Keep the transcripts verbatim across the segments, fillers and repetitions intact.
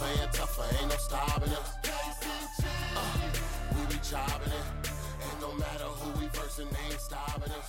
playing tougher, ain't no stopping us. Uh, we be chopping it, and no matter who we versus, ain't stopping us.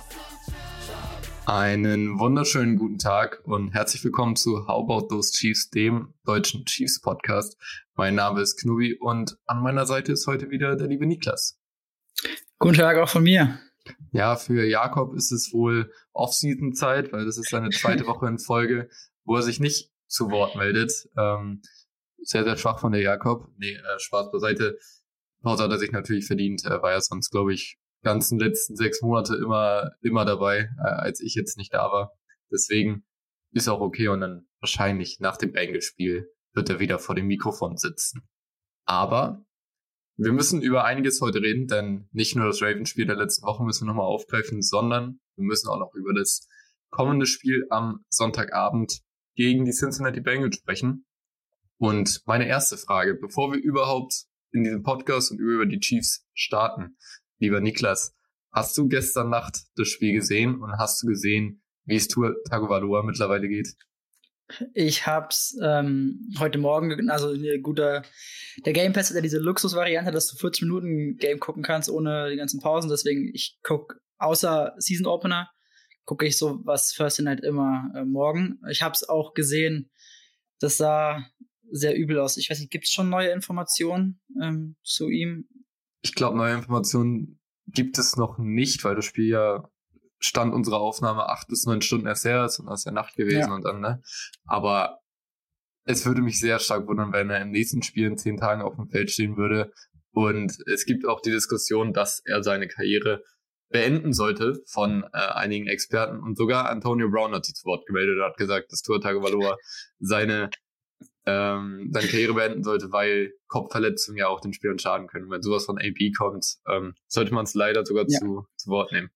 Einen wunderschönen guten Tag und herzlich willkommen zu How About Those Chiefs, dem deutschen Chiefs-Podcast. Mein Name ist Knubi und an meiner Seite ist heute wieder der liebe Niklas. Guten Tag auch von mir. Ja, für Jakob ist es wohl Off-Season-Zeit, weil das ist seine zweite Woche in Folge, wo er sich nicht zu Wort meldet. Ähm, sehr, sehr schwach von der Jakob. Nee, äh, Spaß beiseite. Pause hat er sich natürlich verdient. Er war ja sonst, glaube ich, ganzen letzten sechs Monate immer immer dabei, äh, als ich jetzt nicht da war. Deswegen ist auch okay und dann wahrscheinlich nach dem Bengals-Spiel wird er wieder vor dem Mikrofon sitzen. Aber wir müssen über einiges heute reden, denn nicht nur das Ravens-Spiel der letzten Woche müssen wir nochmal aufgreifen, sondern wir müssen auch noch über das kommende Spiel am Sonntagabend gegen die Cincinnati Bengals sprechen. Und meine erste Frage, bevor wir überhaupt in diesem Podcast und über die Chiefs starten, lieber Niklas, hast du gestern Nacht das Spiel gesehen und hast du gesehen, wie es Tua Tagovailoa mittlerweile geht? Ich hab's ähm, heute Morgen, also eine gute, der Game Pass hat ja diese Luxusvariante, dass du vierzig Minuten Game gucken kannst ohne die ganzen Pausen, deswegen ich guck außer Season Opener, gucke ich so was First Night immer äh, morgen. Ich hab's auch gesehen, das sah sehr übel aus. Ich weiß nicht, gibt's schon neue Informationen ähm, zu ihm? Ich glaube, neue Informationen gibt es noch nicht, weil das Spiel ja Stand unserer Aufnahme acht bis neun Stunden erst her ist und das ist ja Nacht gewesen ja. und dann, ne? Aber es würde mich sehr stark wundern, wenn er im nächsten Spiel in zehn Tagen auf dem Feld stehen würde. Und es gibt auch die Diskussion, dass er seine Karriere beenden sollte von äh, einigen Experten. Und sogar Antonio Brown hat sich zu Wort gemeldet und hat gesagt, dass Tua Tagovailoa seine ähm, seine Karriere beenden sollte, weil Kopfverletzungen ja auch den Spielern schaden können. Wenn sowas von A B kommt, ähm, sollte man es leider sogar ja. zu, zu Wort nehmen.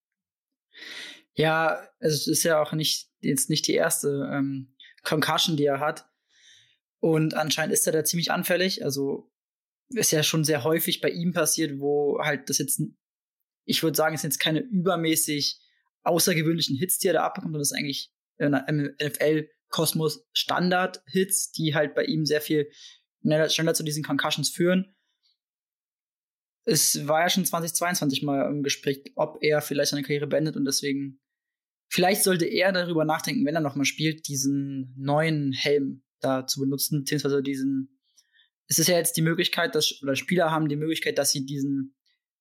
Ja, es ist ja auch nicht jetzt nicht die erste ähm, Concussion, die er hat. Und anscheinend ist er da ziemlich anfällig. Also ist ja schon sehr häufig bei ihm passiert, wo halt das jetzt, ich würde sagen, es sind jetzt keine übermäßig außergewöhnlichen Hits, die er da abbekommt, sondern das ist eigentlich in der N F L-Kosmos Standard-Hits, die halt bei ihm sehr viel schneller zu diesen Concussions führen. Es war ja schon zwanzig zweiundzwanzig mal im Gespräch, ob er vielleicht seine Karriere beendet und deswegen, vielleicht sollte er darüber nachdenken, wenn er nochmal spielt, diesen neuen Helm da zu benutzen, beziehungsweise diesen, es ist ja jetzt die Möglichkeit, dass, oder Spieler haben die Möglichkeit, dass sie diesen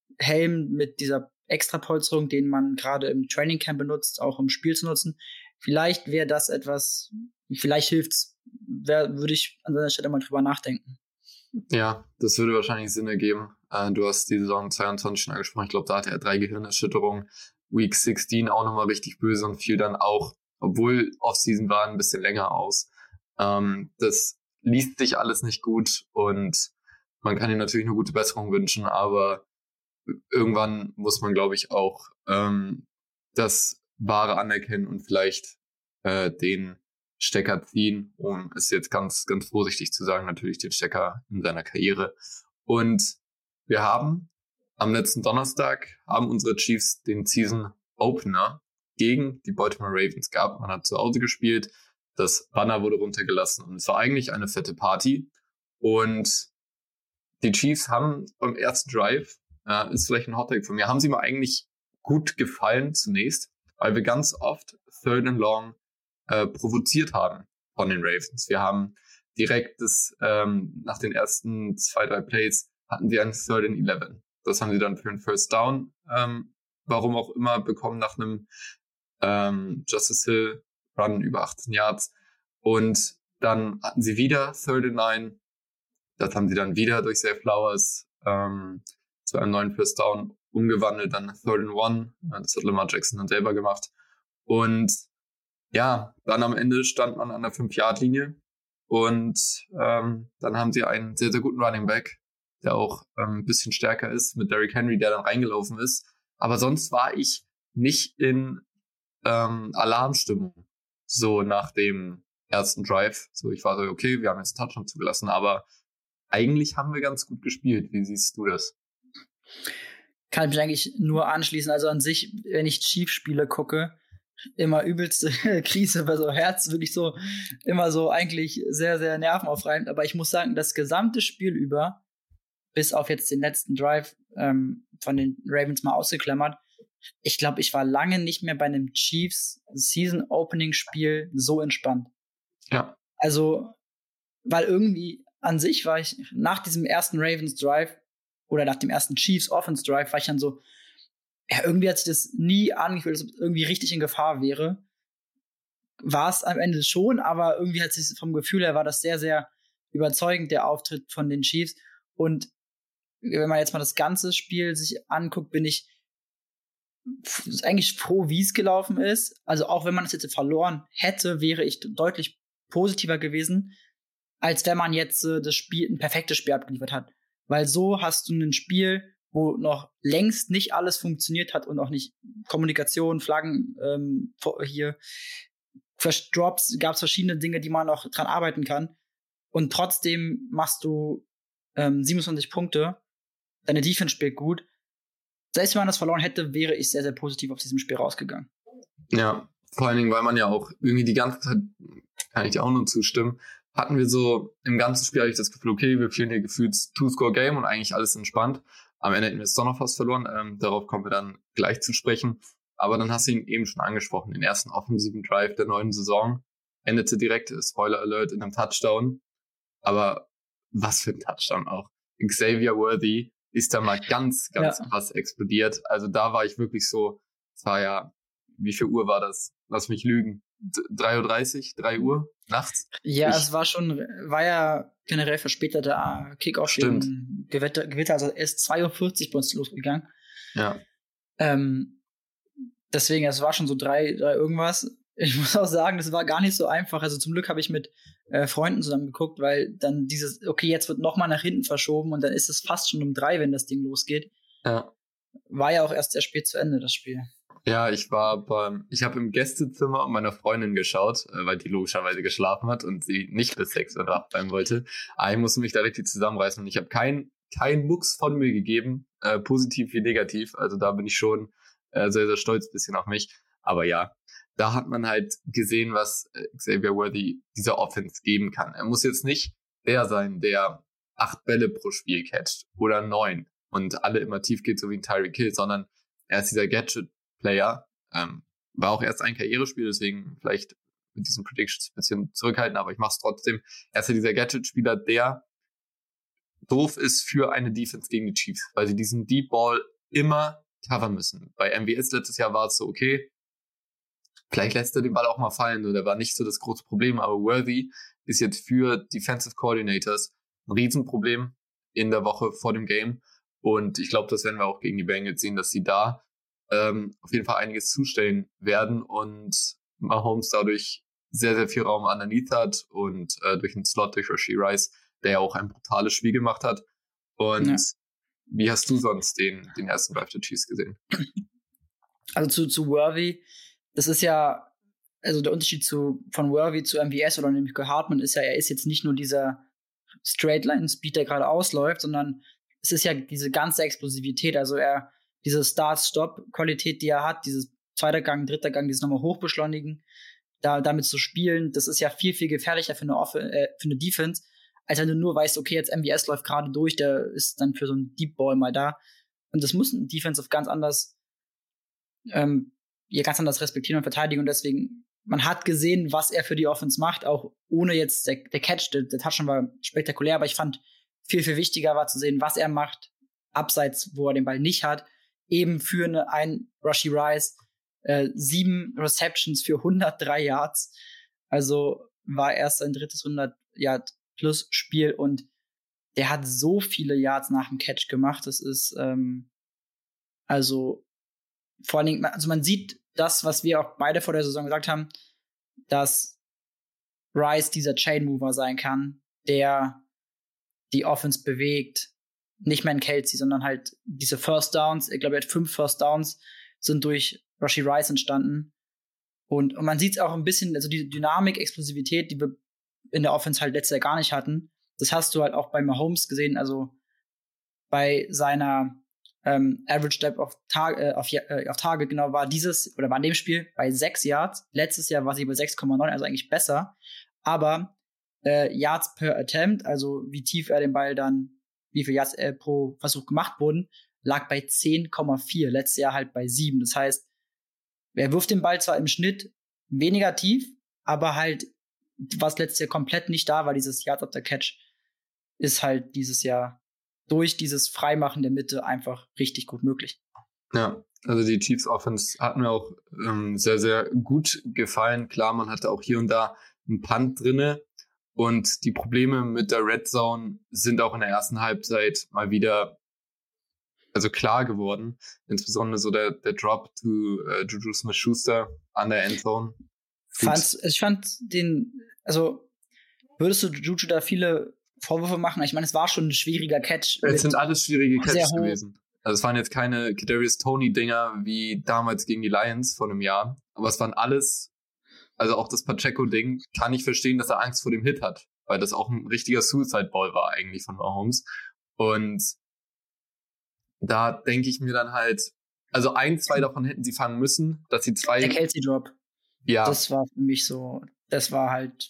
Helm mit dieser Extrapolsterung, den man gerade im Training Camp benutzt, auch im Spiel zu nutzen. Vielleicht wäre das etwas, vielleicht hilft's, wär, würde ich an seiner Stelle mal drüber nachdenken. Ja, das würde wahrscheinlich Sinn ergeben. Äh, du hast die Saison zweiundzwanzig schon angesprochen. Ich glaube, da hatte er drei Gehirnerschütterungen. Week sechzehn auch nochmal richtig böse und fiel dann auch, obwohl Offseason war, ein bisschen länger aus. Ähm, das liest sich alles nicht gut und man kann ihm natürlich nur gute Besserung wünschen, aber irgendwann muss man, glaube ich, auch ähm, das Wahre anerkennen und vielleicht äh, den Stecker ziehen, um es jetzt ganz, ganz vorsichtig zu sagen, natürlich den Stecker in seiner Karriere. Und wir haben am letzten Donnerstag, haben unsere Chiefs den Season Opener gegen die Baltimore Ravens gehabt. Man hat zu Hause gespielt, das Banner wurde runtergelassen und es war eigentlich eine fette Party. Und die Chiefs haben beim ersten Drive, äh, ist vielleicht ein Hottake von mir, haben sie mir eigentlich gut gefallen zunächst, weil wir ganz oft Third and Long äh, provoziert haben von den Ravens. Wir haben direkt das, ähm, nach den ersten zwei, drei Plays hatten wir einen Third and Eleven. Das haben sie dann für einen First Down, ähm, warum auch immer, bekommen nach einem ähm, Justice Hill Run über achtzehn Yards. Und dann hatten sie wieder Third and Nine. Das haben sie dann wieder durch Zay Flowers ähm, zu einem neuen First Down umgewandelt, dann Third and One. Das hat Lamar Jackson dann selber gemacht. Und ja, dann am Ende stand man an der fünf-Yard-Linie und ähm, dann haben sie einen sehr, sehr guten Running Back, der auch ähm, ein bisschen stärker ist, mit Derrick Henry, der dann reingelaufen ist. Aber sonst war ich nicht in ähm, Alarmstimmung, so nach dem ersten Drive. So, ich war so, okay, wir haben jetzt einen Touchdown zugelassen, aber eigentlich haben wir ganz gut gespielt. Wie siehst du das? Kann ich mich eigentlich nur anschließen. Also an sich, wenn ich Chiefs-Spiele gucke, immer übelste Krise bei so Herz, wirklich so, immer so eigentlich sehr, sehr nervenaufreibend. Aber ich muss sagen, das gesamte Spiel über, bis auf jetzt den letzten Drive ähm, von den Ravens mal ausgeklammert, ich glaube, ich war lange nicht mehr bei einem Chiefs Season-Opening-Spiel so entspannt. Ja. Also, weil irgendwie an sich war ich nach diesem ersten Ravens Drive oder nach dem ersten Chiefs Offense Drive war ich dann so, ja, irgendwie hat sich das nie angefühlt, als ob es irgendwie richtig in Gefahr wäre. War es am Ende schon, aber irgendwie hat sich vom Gefühl her war das sehr, sehr überzeugend, der Auftritt von den Chiefs. Und wenn man jetzt mal das ganze Spiel sich anguckt, bin ich f- eigentlich froh, wie es gelaufen ist. Also auch wenn man es jetzt verloren hätte, wäre ich deutlich positiver gewesen, als wenn man jetzt äh, das Spiel, ein perfektes Spiel abgeliefert hat. Weil so hast du ein Spiel, wo noch längst nicht alles funktioniert hat und auch nicht Kommunikation, Flaggen, ähm, hier Drops, gab es verschiedene Dinge, die man noch dran arbeiten kann. Und trotzdem machst du ähm, siebenundzwanzig Punkte, deine Defense spielt gut. Selbst wenn man das verloren hätte, wäre ich sehr, sehr positiv aus diesem Spiel rausgegangen. Ja, vor allen Dingen, weil man ja auch irgendwie die ganze Zeit, kann ich dir auch nur zustimmen, hatten wir so im ganzen Spiel eigentlich das Gefühl, okay, wir spielen hier gefühlt Two-Score-Game und eigentlich alles entspannt. Am Ende hätten wir es doch noch fast verloren. Ähm, darauf kommen wir dann gleich zu sprechen. Aber dann hast du ihn eben schon angesprochen. Den ersten offensiven Drive der neuen Saison endete direkt, Spoiler Alert, in einem Touchdown. Aber was für ein Touchdown auch. Xavier Worthy ist da mal ganz, ganz Ja. krass explodiert. Also da war ich wirklich so, es war ja, wie viel Uhr war das? Lass mich lügen. drei Uhr dreißig, drei Uhr nachts? Ja, Ich- es war schon, war ja generell verspäteter Kickoff Stimmt. wegen Gewitter, Gewitter, also erst zwei Uhr vierzig bei uns losgegangen. Ja. Ähm, deswegen, es war schon so drei, drei irgendwas. Ich muss auch sagen, das war gar nicht so einfach. Also zum Glück habe ich mit äh, Freunden zusammen geguckt, weil dann dieses, okay, jetzt wird noch mal nach hinten verschoben und dann ist es fast schon um drei, wenn das Ding losgeht. Ja. War ja auch erst sehr spät zu Ende, das Spiel. Ja, ich war beim, ich habe im Gästezimmer meiner Freundin geschaut, äh, weil die logischerweise geschlafen hat und sie nicht bis sechs Uhr wach bleiben wollte. Aber ich musste mich da richtig zusammenreißen und ich habe kein, kein Mucks von mir gegeben, äh, positiv wie negativ. Also da bin ich schon äh, sehr, sehr stolz ein bisschen auf mich. Aber ja, da hat man halt gesehen, was äh, Xavier Worthy dieser Offense geben kann. Er muss jetzt nicht der sein, der acht Bälle pro Spiel catcht oder neun und alle immer tief geht, so wie ein Tyreek Hill, sondern er ist dieser Gadget-Player. Ähm, war auch erst ein Karrierespiel, deswegen vielleicht mit diesen Predictions ein bisschen zurückhalten, aber ich mache es trotzdem. Er ist ja dieser Gadget-Spieler, der doof ist für eine Defense gegen die Chiefs, weil sie diesen Deep Ball immer covern müssen. Bei M V S letztes Jahr war es so, okay, vielleicht lässt er den Ball auch mal fallen, so, der war nicht so das große Problem, aber Worthy ist jetzt für Defensive Coordinators ein Riesenproblem in der Woche vor dem Game und ich glaube, das werden wir auch gegen die Bengals sehen, dass sie da ähm, auf jeden Fall einiges zustellen werden und Mahomes dadurch sehr, sehr viel Raum underneath hat und äh, durch den Slot, durch Rashee Rice, der ja auch ein brutales Spiel gemacht hat. Und Ja. wie hast du sonst den, den ersten Drive der Chiefs gesehen? Also zu, zu Worthy, das ist ja, also der Unterschied zu, von Worthy zu M V S oder nämlich Hartman ist ja, er ist jetzt nicht nur dieser Straight-Line-Speed, der gerade ausläuft, sondern es ist ja diese ganze Explosivität, also er, diese Start-Stop-Qualität, die er hat, dieses zweiter Gang, dritter Gang, dieses nochmal hochbeschleunigen, da, damit zu spielen, das ist ja viel, viel gefährlicher für eine, Off- äh, für eine Defense, als wenn du nur weißt, okay, jetzt M V S läuft gerade durch, der ist dann für so einen Deep Ball mal da. Und das muss ein Defensive ganz anders, ähm, ja, ganz anders respektieren und verteidigen. Und deswegen, man hat gesehen, was er für die Offense macht, auch ohne jetzt der, der Catch, der, der Touchdown war spektakulär, aber ich fand, viel, viel wichtiger war zu sehen, was er macht, abseits, wo er den Ball nicht hat, eben für eine, ein Rashee Rice, äh, sieben Receptions für hundertdrei Yards. Also war erst sein drittes hundert-Yard-Plus-Spiel und der hat so viele Yards nach dem Catch gemacht. Das ist, ähm, also, vor allen Dingen, also man sieht das, was wir auch beide vor der Saison gesagt haben, dass Rice dieser Chain-Mover sein kann, der die Offense bewegt, nicht mehr in Kelsey, sondern halt diese First Downs, ich glaube, er hat fünf First Downs, sind durch Rashee Rice entstanden. Und, und man sieht es auch ein bisschen, also die Dynamik, Explosivität, die wir in der Offense halt letztes Jahr gar nicht hatten, das hast du halt auch bei Mahomes gesehen, also bei seiner ähm, Average Depth auf, Tag, äh, auf, äh, auf Target genau war dieses, oder war in dem Spiel bei sechs Yards. Letztes Jahr war sie bei sechs Komma neun, also eigentlich besser. Aber äh, Yards per Attempt, also wie tief er den Ball dann, wie viel Yards äh, pro Versuch gemacht wurden, lag bei zehn Komma vier. Letztes Jahr halt bei sieben. Das heißt, er wirft den Ball zwar im Schnitt weniger tief, aber halt, was letztes Jahr komplett nicht da war, dieses Yards after Catch, ist halt dieses Jahr durch dieses Freimachen der Mitte einfach richtig gut möglich. Ja, also die Chiefs Offense hat mir auch ähm, sehr, sehr gut gefallen. Klar, man hatte auch hier und da einen Punt drinne und die Probleme mit der Red Zone sind auch in der ersten Halbzeit mal wieder also klar geworden. Insbesondere so der, der Drop to uh, Juju Smith-Schuster an der Endzone. Fand's, ich fand den, also würdest du Juju da viele Vorwürfe machen? Ich meine, es war schon ein schwieriger Catch. Es sind alles schwierige Catches gewesen. Also es waren jetzt keine Kadarius Toney-Dinger wie damals gegen die Lions vor einem Jahr, aber es waren alles, also auch das Pacheco-Ding, kann ich verstehen, dass er Angst vor dem Hit hat, weil das auch ein richtiger Suicide-Ball war eigentlich von Mahomes. Und da denke ich mir dann halt, also ein, zwei davon hätten sie fangen müssen, dass sie zwei... Der Kelsey-Drop. Ja. Das war für mich so, das war halt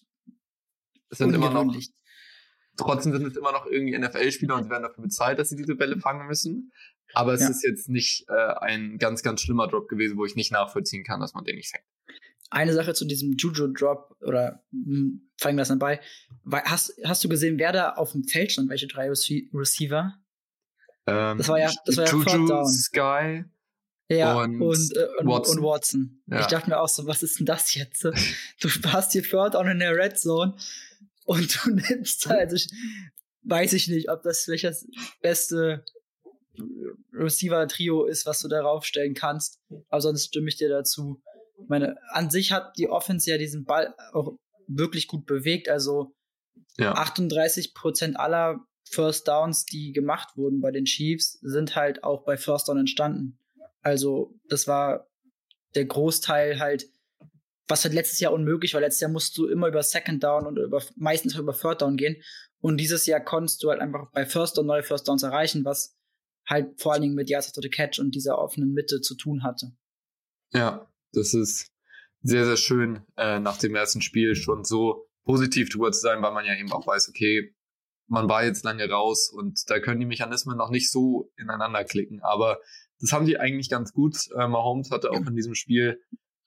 es sind immer noch, trotzdem sind es immer noch irgendwie N F L-Spieler und sie werden dafür bezahlt, dass sie diese Bälle fangen müssen. Aber es ja. ist jetzt nicht äh, ein ganz, ganz schlimmer Drop gewesen, wo ich nicht nachvollziehen kann, dass man den nicht fängt. Eine Sache zu diesem Juju-Drop, oder hm, fangen wir das dabei. Hast, hast du gesehen, wer da auf dem Feld stand, welche drei Rece- Receiver? Ähm, das war ja, das war ja Juju, Sky ja, und, und, äh, und Watson. Und Watson. Ja. Ich dachte mir auch so, was ist denn das jetzt? Du hast hier Third Down in der Red Zone und du nimmst halt, also ich, weiß ich nicht, ob das vielleicht das beste Receiver-Trio ist, was du darauf stellen kannst. Aber sonst stimme ich dir dazu. Ich meine, an sich hat die Offense ja diesen Ball auch wirklich gut bewegt. Also ja. achtunddreißig Prozent aller First Downs, die gemacht wurden bei den Chiefs, sind halt auch bei First Down entstanden. Also das war der Großteil halt, was halt letztes Jahr unmöglich war. Letztes Jahr musst du immer über Second Down und über, meistens über Third Down gehen. Und dieses Jahr konntest du halt einfach bei First Down neue First Downs erreichen, was halt vor allen Dingen mit Yards after the Catch und dieser offenen Mitte zu tun hatte. Ja, das ist sehr, sehr schön, äh, nach dem ersten Spiel schon so positiv drüber zu sein, weil man ja eben auch weiß, okay, man war jetzt lange raus und da können die Mechanismen noch nicht so ineinander klicken. Aber das haben die eigentlich ganz gut. Äh, Mahomes hatte auch in diesem Spiel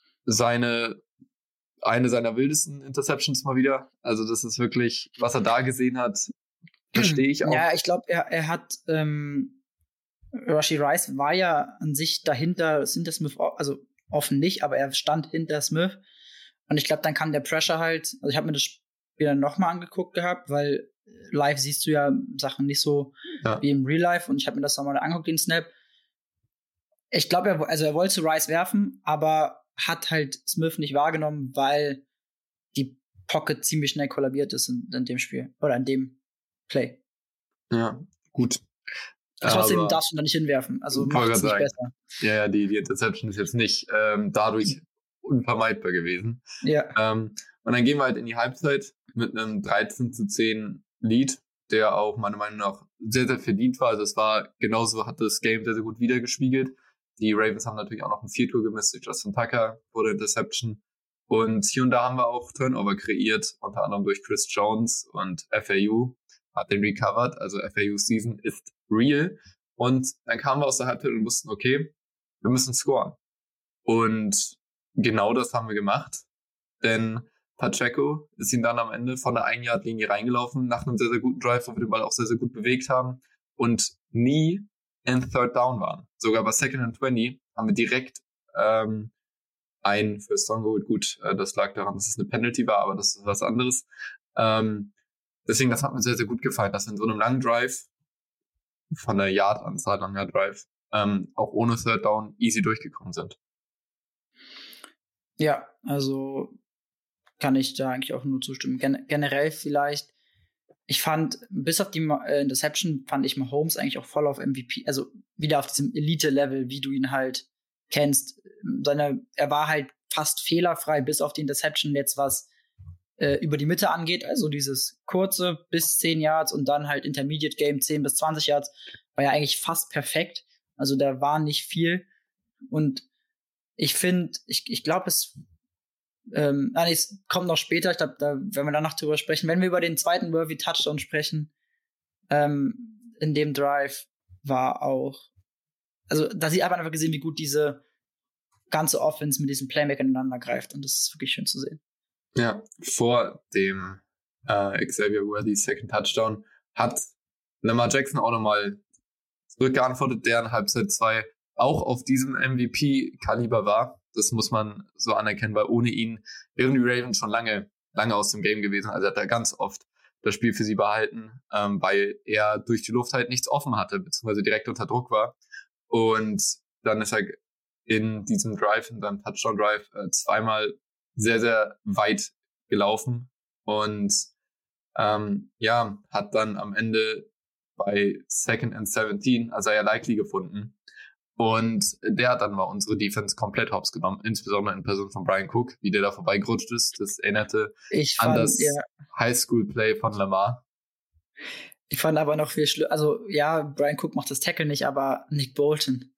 seine eine seiner wildesten Interceptions mal wieder. Also das ist wirklich, was er da gesehen hat, verstehe ich auch. Ja, ich glaube, er, er hat ähm, Rashee Rice war ja an sich dahinter, hinter Smith, also offen nicht, aber er stand hinter Smith. Und ich glaube, dann kam der Pressure halt, also ich habe mir das Spiel dann nochmal angeguckt gehabt, weil live siehst du ja Sachen nicht so ja. wie im Real Life, und ich habe mir das nochmal angeguckt, den Snap. Ich glaube, er, also er wollte Rice werfen, aber hat halt Smith nicht wahrgenommen, weil die Pocket ziemlich schnell kollabiert ist in, in dem Spiel oder in dem Play. Ja, gut. Trotzdem aber darfst du da nicht hinwerfen. Also macht es nicht sagen. besser. Ja, ja, die, die Interception ist jetzt nicht ähm, dadurch unvermeidbar gewesen. Ja. Ähm, und dann gehen wir halt in die Halbzeit mit einem dreizehn zu zehn Lead, der auch meiner Meinung nach sehr, sehr verdient war. Also es war genauso, hat das Game sehr, sehr gut wiedergespiegelt. Die Ravens haben natürlich auch noch ein Field-Goal gemisst durch Justin Tucker vor der Interception. Und hier und da haben wir auch Turnover kreiert, unter anderem durch Chris Jones, und F A U hat den recovered. Also F A U Season ist real. Und dann kamen wir aus der Halbzeit und wussten, okay, wir müssen scoren. Und genau das haben wir gemacht. Denn Pacheco ist ihn dann am Ende von der Ein-Yard-Linie reingelaufen, nach einem sehr, sehr guten Drive, wo wir den Ball auch sehr, sehr gut bewegt haben und nie in Third Down waren. Sogar bei Second and Twenty haben wir direkt ähm, ein First Down geholt. Gut, äh, das lag daran, dass es eine Penalty war, aber das ist was anderes. Ähm, deswegen, das hat mir sehr, sehr gut gefallen, dass wir in so einem langen Drive, von der Yard-Anzahl langer Drive, ähm, auch ohne Third Down easy durchgekommen sind. Ja, also kann ich da eigentlich auch nur zustimmen. Gen- generell vielleicht, ich fand, bis auf die äh, Interception, fand ich Mahomes eigentlich auch voll auf M V P, also wieder auf diesem Elite-Level, wie du ihn halt kennst. Seine, er war halt fast fehlerfrei, bis auf die Interception jetzt, was äh, über die Mitte angeht, also dieses kurze bis zehn Yards und dann halt Intermediate Game zehn bis zwanzig Yards, war ja eigentlich fast perfekt. Also da war nicht viel. Und ich finde, ich, ich glaube, es, ähm, nein, es kommt noch später. Ich glaube, da werden wir danach drüber sprechen. Wenn wir über den zweiten Worthy Touchdown sprechen, ähm, in dem Drive war auch, also da sieht einfach gesehen, wie gut diese ganze Offense mit diesem Playmaker ineinander greift. Und das ist wirklich schön zu sehen. Ja, vor dem äh, Xavier Worthy Second Touchdown hat Lamar Jackson auch nochmal zurückgeantwortet, der in Halbzeit zwei auch auf diesem M V P-Kaliber war. Das muss man so anerkennen, weil ohne ihn wären die Ravens schon lange, lange aus dem Game gewesen. Also hat er ganz oft das Spiel für sie behalten, ähm, weil er durch die Luft halt nichts offen hatte, beziehungsweise direkt unter Druck war. Und dann ist er in diesem Drive, in seinem Touchdown-Drive, äh, zweimal sehr, sehr weit gelaufen und ähm, ja, hat dann am Ende bei Second and seventeen Isaiah Likely gefunden. Und der hat dann mal unsere Defense komplett hops genommen, insbesondere in Person von Brian Cook, wie der da vorbeigerutscht ist. Das erinnerte ich an fand, das ja. Highschool-Play von Lamar. Ich fand aber noch viel schlimmer, also ja, Brian Cook macht das Tackle nicht, aber Nick Bolton,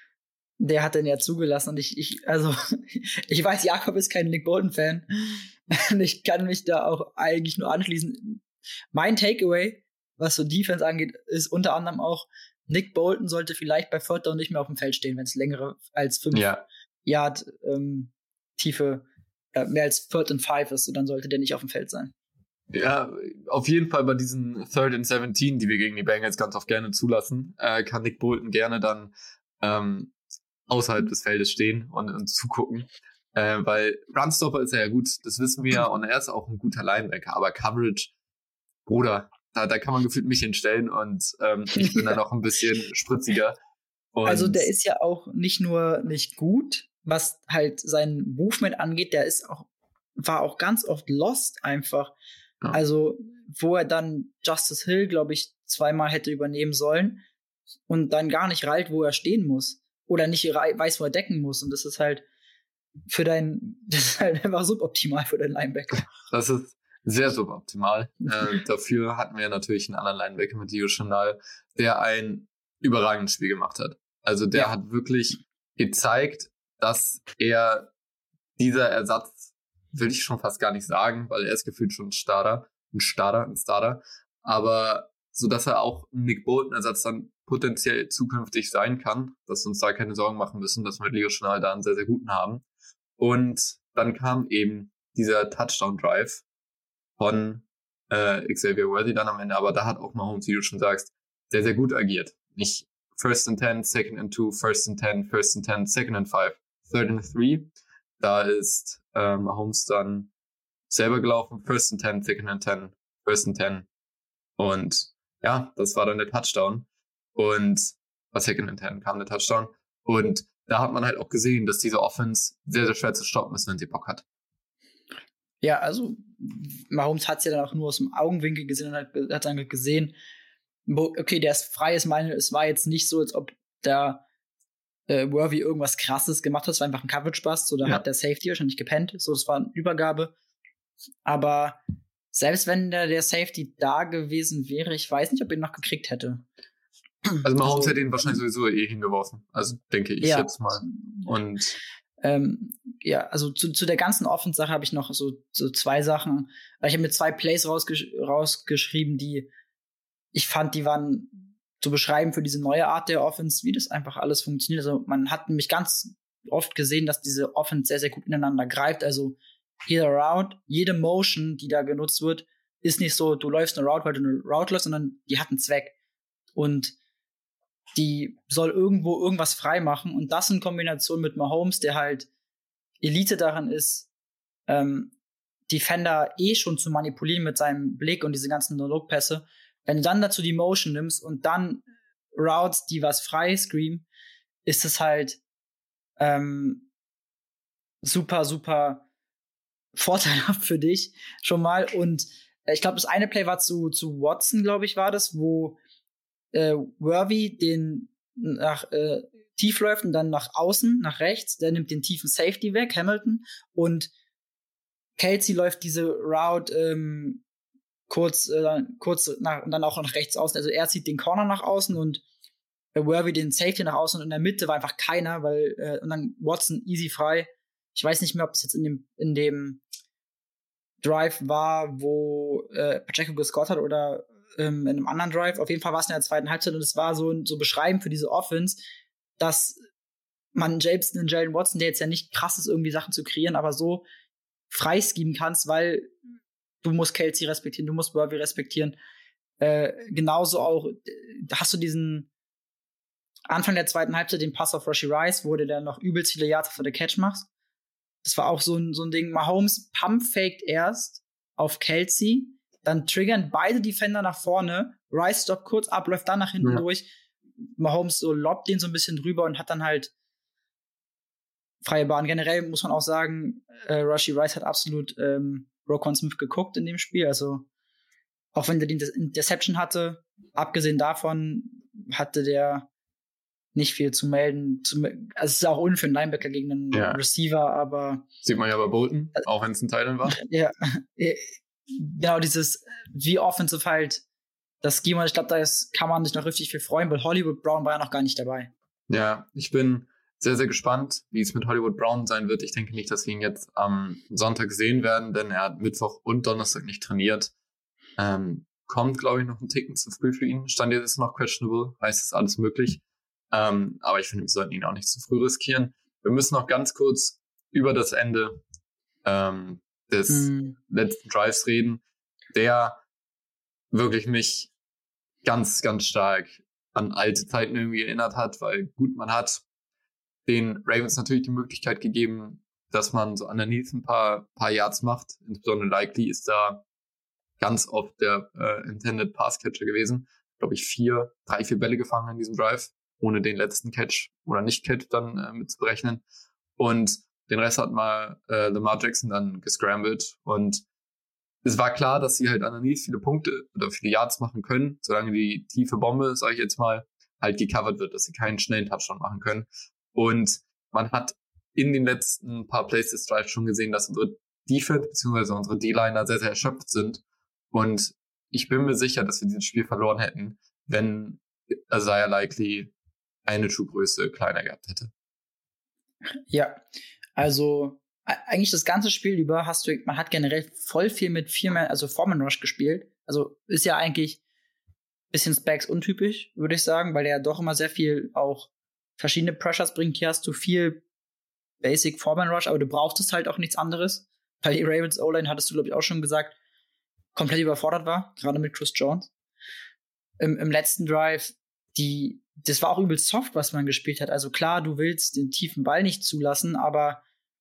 der hat den ja zugelassen und ich, ich, also ich weiß, Jakob ist kein Nick Bolton-Fan und ich kann mich da auch eigentlich nur anschließen. Mein Takeaway, was so Defense angeht, ist unter anderem auch, Nick Bolton sollte vielleicht bei Third Down nicht mehr auf dem Feld stehen, wenn es längere als fünf Ja. Yard ähm, Tiefe, äh, mehr als Third and Five ist, und dann sollte der nicht auf dem Feld sein. Ja, auf jeden Fall bei diesen Third and seventeen, die wir gegen die Bengals ganz oft gerne zulassen, äh, kann Nick Bolton gerne dann ähm, außerhalb des Feldes stehen und, und zugucken. Äh, weil Runstopper ist er ja gut, das wissen wir ja, und er ist auch ein guter Linebacker, aber Coverage, Bruder, da, da kann man gefühlt mich hinstellen und ähm, ich bin Ja. da noch ein bisschen spritziger. Und Also der ist ja auch nicht nur nicht gut, was halt sein Movement angeht, der ist auch, war auch ganz oft lost einfach. Ja. Also, wo er dann Justice Hill, glaube ich, zweimal hätte übernehmen sollen und dann gar nicht reilt, wo er stehen muss. Oder nicht rei- weiß, wo er decken muss. Und das ist halt für dein, das ist halt einfach suboptimal für deinen Linebacker. Das ist sehr suboptimal. äh, dafür hatten wir natürlich einen anderen Linebacker mit Leo Chenal, der ein überragendes Spiel gemacht hat. Also der Ja. hat wirklich gezeigt, dass er dieser Ersatz, will ich schon fast gar nicht sagen, weil er ist gefühlt schon ein Starter, ein Starter, ein Starter, aber so dass er auch ein Nick Bolton-Ersatz dann potenziell zukünftig sein kann, dass wir uns da keine Sorgen machen müssen, dass wir mit Leo Chenal da einen sehr, sehr guten haben. Und dann kam eben dieser Touchdown-Drive von äh, Xavier Worthy dann am Ende, aber da hat auch Mahomes, wie du schon sagst, sehr, sehr gut agiert. Nicht First and ten, Second and two, First and ten, First and ten, Second and five, Third and three. Da ist äh, Mahomes dann selber gelaufen, First and ten, Second and ten, First and ten. Und ja, das war dann der Touchdown. Und bei Second and ten kam der Touchdown. Und da hat man halt auch gesehen, dass diese Offense sehr, sehr schwer zu stoppen ist, wenn sie Bock hat. Ja, also Mahomes hat es ja dann auch nur aus dem Augenwinkel gesehen und hat, hat dann gesehen, wo, okay, der ist frei. Ich meine, es war jetzt nicht so, als ob der äh, Worthy irgendwas Krasses gemacht hat. Es war einfach ein Coverage-Bust. So, da Ja. hat der Safety wahrscheinlich gepennt. So, das war eine Übergabe. Aber selbst wenn der, der Safety da gewesen wäre, ich weiß nicht, ob er ihn noch gekriegt hätte. Also Mahomes Also, hätte ihn wahrscheinlich sowieso eh hingeworfen. Also denke ich Ja. jetzt mal. Und Ähm, ja, also zu, zu der ganzen Offense-Sache habe ich noch so, so zwei Sachen. Ich habe mir zwei Plays rausgesch rausgeschrieben, die ich fand, die waren zu beschreiben für diese neue Art der Offense, wie das einfach alles funktioniert. Also man hat nämlich ganz oft gesehen, dass diese Offense sehr, sehr gut ineinander greift. Also jeder Route, jede Motion, die da genutzt wird, ist nicht so, du läufst eine Route, weil du eine Route läufst, sondern die hat einen Zweck. Und die soll irgendwo irgendwas frei machen. Und das in Kombination mit Mahomes, der halt Elite daran ist, ähm, Defender eh schon zu manipulieren mit seinem Blick und diese ganzen No-Look-Pässe. Wenn du dann dazu die Motion nimmst und dann Routes, die was frei screamen, ist es halt ähm, super, super vorteilhaft für dich schon mal. Und äh, ich glaube, das eine Play war zu, zu Watson, glaube ich, war das, wo äh, Worthy den nach äh, tief läuft und dann nach außen, nach rechts, der nimmt den tiefen Safety weg, Hamilton, und Kelsey läuft diese Route ähm, kurz, äh, kurz nach, und dann auch nach rechts außen. Also er zieht den Corner nach außen und Worthy den Safety nach außen und in der Mitte war einfach keiner, weil äh, und dann Watson easy frei. Ich weiß nicht mehr, ob es jetzt in dem in dem Drive war, wo äh, Pacheco gescored hat oder ähm, in einem anderen Drive. Auf jeden Fall war es in der zweiten Halbzeit und es war so so beschreibend für diese Offense, dass man Jameson und Jalen Watson, der jetzt ja nicht krass ist, irgendwie Sachen zu kreieren, aber so freischieben kannst, weil du musst Kelsey respektieren, du musst Worthy respektieren. Äh, genauso auch, da hast du diesen Anfang der zweiten Halbzeit den Pass auf Rashee Rice, wo du dann noch übelst viele Yards für den Catch machst. Das war auch so ein, so ein Ding. Mahomes pump-faked erst auf Kelsey, dann triggern beide Defender nach vorne, Rice stoppt kurz ab, läuft dann nach hinten ja. durch. Mahomes so lobt den so ein bisschen drüber und hat dann halt freie Bahn. Generell muss man auch sagen, äh, Rashee Rice hat absolut ähm, Roquan Smith geguckt in dem Spiel. Also auch wenn der die Interception hatte, abgesehen davon hatte der nicht viel zu melden. Zu, also es ist auch unfair für einen Linebacker gegen einen ja. Receiver, aber sieht man ja bei Bolton, äh, auch wenn es ein Titan war. Ja, genau dieses wie offensive halt das Schema, ich glaube, da ist, kann man sich noch richtig viel freuen, weil Hollywood Brown war ja noch gar nicht dabei. Ja, ich bin sehr, sehr gespannt, wie es mit Hollywood Brown sein wird. Ich denke nicht, dass wir ihn jetzt am Sonntag sehen werden, denn er hat Mittwoch und Donnerstag nicht trainiert. Ähm, kommt, glaube ich, noch ein Ticken zu früh für ihn. Stand jetzt ist noch questionable, heißt es alles möglich. Ähm, aber ich finde, wir sollten ihn auch nicht zu früh riskieren. Wir müssen noch ganz kurz über das Ende ähm, des mm. letzten Drives reden, der wirklich mich ganz, ganz stark an alte Zeiten irgendwie erinnert hat, weil gut, man hat den Ravens natürlich die Möglichkeit gegeben, dass man so underneath ein paar, paar Yards macht. Insbesondere Likely ist da ganz oft der äh, Intended Pass Catcher gewesen. Glaube ich, vier, drei, vier Bälle gefangen in diesem Drive, ohne den letzten Catch oder Nicht-Catch dann äh, mit zu berechnen. Und den Rest hat mal äh, Lamar Jackson dann gescrambled. Und es war klar, dass sie halt underneath viele Punkte oder viele Yards machen können, solange die tiefe Bombe, sage ich jetzt mal, halt gecovert wird, dass sie keinen schnellen Touchdown machen können. Und man hat in den letzten paar Plays des Drives schon gesehen, dass unsere Defense bzw. unsere D-Liner sehr, sehr erschöpft sind. Und ich bin mir sicher, dass wir dieses Spiel verloren hätten, wenn Isaiah Likely eine Schuhgröße kleiner gehabt hätte. Ja, also eigentlich das ganze Spiel über hast du, man hat generell voll viel mit Vierman, also Foreman Rush gespielt. Also ist ja eigentlich ein bisschen Spags untypisch, würde ich sagen, weil der ja doch immer sehr viel auch verschiedene Pressures bringt. Hier hast du viel Basic Foreman Rush, aber du brauchst es halt auch nichts anderes, weil die Ravens O-Line, hattest du glaube ich auch schon gesagt, komplett überfordert war, gerade mit Chris Jones. Im, im letzten Drive, die, das war auch übel soft, was man gespielt hat. Also klar, du willst den tiefen Ball nicht zulassen, aber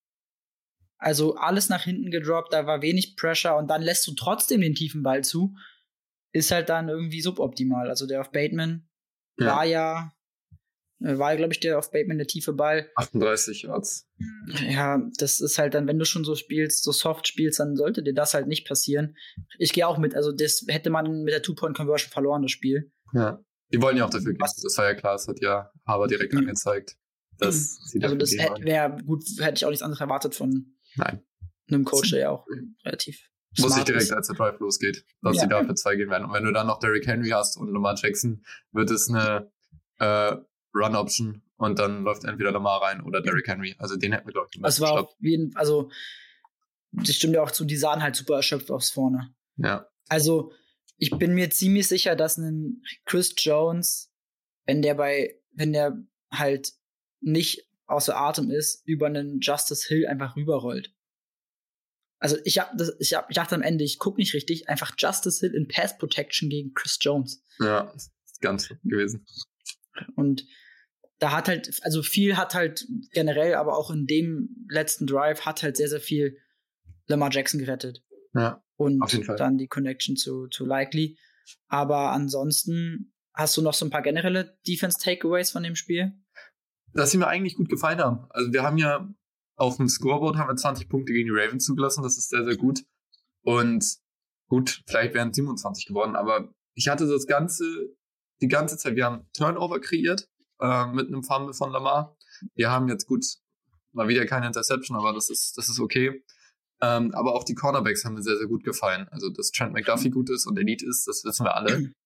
also alles nach hinten gedroppt, da war wenig Pressure und dann lässt du trotzdem den tiefen Ball zu, ist halt dann irgendwie suboptimal. Also der auf Bateman ja. war ja, war glaube ich der auf Bateman der tiefe Ball. achtunddreißig Yards. Ja, das ist halt dann, wenn du schon so spielst, so soft spielst, dann sollte dir das halt nicht passieren. Ich gehe auch mit, also das hätte man mit der Two-Point-Conversion verloren, das Spiel. Ja, die wollen ja auch dafür gehen. Das war ja klar, das hat ja Haber direkt mhm. angezeigt. Dass sie also das wäre gut, hätte ich auch nichts anderes erwartet von Nein. einem Coach, der ja auch relativ muss ich direkt, ist. Als der Drive losgeht, dass ja. sie dafür zwei gehen werden. Und wenn du dann noch Derrick Henry hast und Lamar Jackson, wird es eine äh, Run-Option und dann läuft entweder Lamar rein oder Derrick Henry. Also den hätten wir, glaube ich, das war auf jeden, also das stimmt ja auch zu, die sahen halt super erschöpft aufs Vorne. Ja. Also ich bin mir ziemlich sicher, dass ein Chris Jones, wenn der bei, wenn der halt nicht außer Atem ist, über einen Justice Hill einfach rüberrollt. Also ich hab das, ich hab, ich dachte am Ende, ich guck nicht richtig, einfach Justice Hill in Pass Protection gegen Chris Jones. Ja, ist ganz gewesen. Und da hat halt, also viel hat halt generell, aber auch in dem letzten Drive hat halt sehr, sehr viel Lamar Jackson gerettet. Ja, und auf jeden Fall. Dann die Connection zu, zu Likely. Aber ansonsten hast du noch so ein paar generelle Defense-Takeaways von dem Spiel? Dass sie mir eigentlich gut gefallen haben. Also wir haben ja auf dem Scoreboard haben wir zwanzig Punkte gegen die Ravens zugelassen. Das ist sehr, sehr gut. Und gut, vielleicht wären es siebenundzwanzig geworden. Aber ich hatte das Ganze, die ganze Zeit, wir haben Turnover kreiert äh, mit einem Fumble von Lamar. Wir haben jetzt gut, mal wieder keine Interception, aber das ist, das ist okay. Ähm, aber auch die Cornerbacks haben mir sehr, sehr gut gefallen. Also, dass Trent McDuffie gut ist und Elite ist, das wissen wir alle.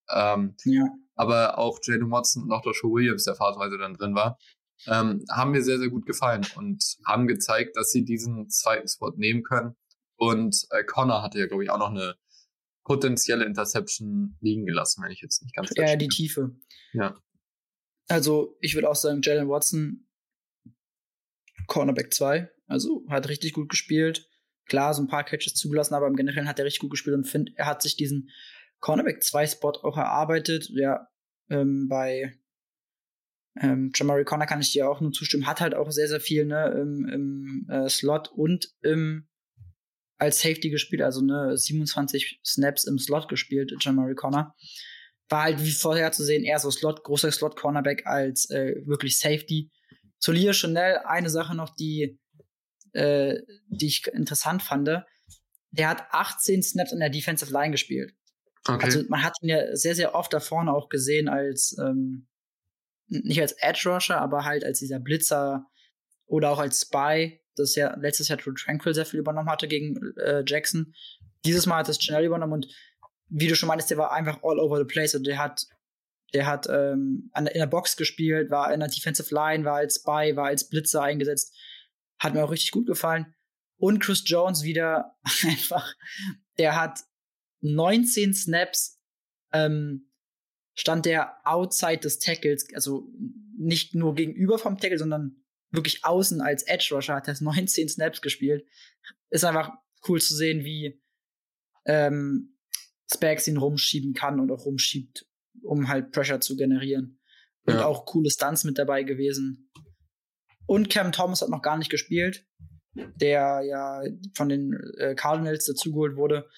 Ähm, Ja. aber auch Jalen Watson und auch Joshua Williams, der phasenweise dann drin war, ähm, haben mir sehr, sehr gut gefallen und haben gezeigt, dass sie diesen zweiten Spot nehmen können. Und äh, Connor hatte ja, glaube ich, auch noch eine potenzielle Interception liegen gelassen, wenn ich jetzt nicht ganz Ja, die Tiefe. Ja. Also, ich würde auch sagen, Jalen Watson, Cornerback zwei, also hat richtig gut gespielt. Klar, so ein paar Catches zugelassen, aber im Generellen hat er richtig gut gespielt und finde, er hat sich diesen Cornerback zwei Spot auch erarbeitet. Ja, ähm, bei ähm, Jamari Conner kann ich dir auch nur zustimmen. Hat halt auch sehr, sehr viel ne, im, im äh, Slot und im als Safety gespielt, also ne, siebenundzwanzig Snaps im Slot gespielt, Jamari Conner. War halt wie vorher zu sehen, eher so Slot, großer Slot-Cornerback als äh, wirklich Safety. Zu Leo Chanel, eine Sache noch, die, äh, die ich interessant fand. Der hat achtzehn Snaps in der Defensive Line gespielt. Okay. Also man hat ihn ja sehr, sehr oft da vorne auch gesehen als, ähm, nicht als Edge-Rusher, aber halt als dieser Blitzer oder auch als Spy, das ja letztes Jahr Drew Tranquil sehr viel übernommen hatte gegen äh, Jackson. Dieses Mal hat das Chanel übernommen und wie du schon meintest, der war einfach all over the place. Also der hat, der hat ähm, an, in der Box gespielt, war in der Defensive Line, war als Spy, war als Blitzer eingesetzt. Hat mir auch richtig gut gefallen. Und Chris Jones wieder einfach, der hat neunzehn Snaps, ähm, stand der outside des Tackles, also nicht nur gegenüber vom Tackle, sondern wirklich außen als Edge Rusher hat er neunzehn Snaps gespielt. Ist einfach cool zu sehen, wie ähm, Spags ihn rumschieben kann und auch rumschiebt, um halt Pressure zu generieren. Und Ja. auch coole Stunts mit dabei gewesen. Und Cam Thomas hat noch gar nicht gespielt, der ja von den äh, Cardinals dazugeholt wurde.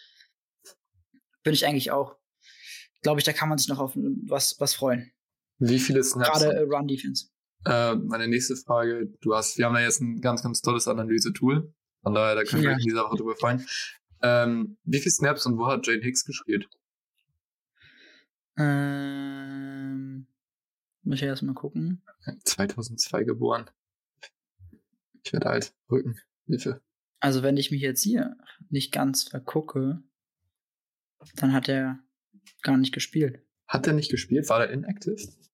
Bin ich eigentlich auch, glaube ich, da kann man sich noch auf was, was freuen. Wie viele Snaps? Gerade äh, Run-Defense. Äh, meine nächste Frage, du hast, wir haben da jetzt ein ganz, ganz tolles Analyse-Tool. Von daher, da können wir Ja. euch in dieser Woche drüber freuen. Ähm, wie viele Snaps und wo hat Jane Hicks gespielt? Ähm, muss ich erst mal gucken. zweitausendzwei geboren. Ich werde alt. Rücken. Hilfe. Also wenn ich mich jetzt hier nicht ganz vergucke, dann hat er gar nicht gespielt. Hat er nicht gespielt? War er inactive?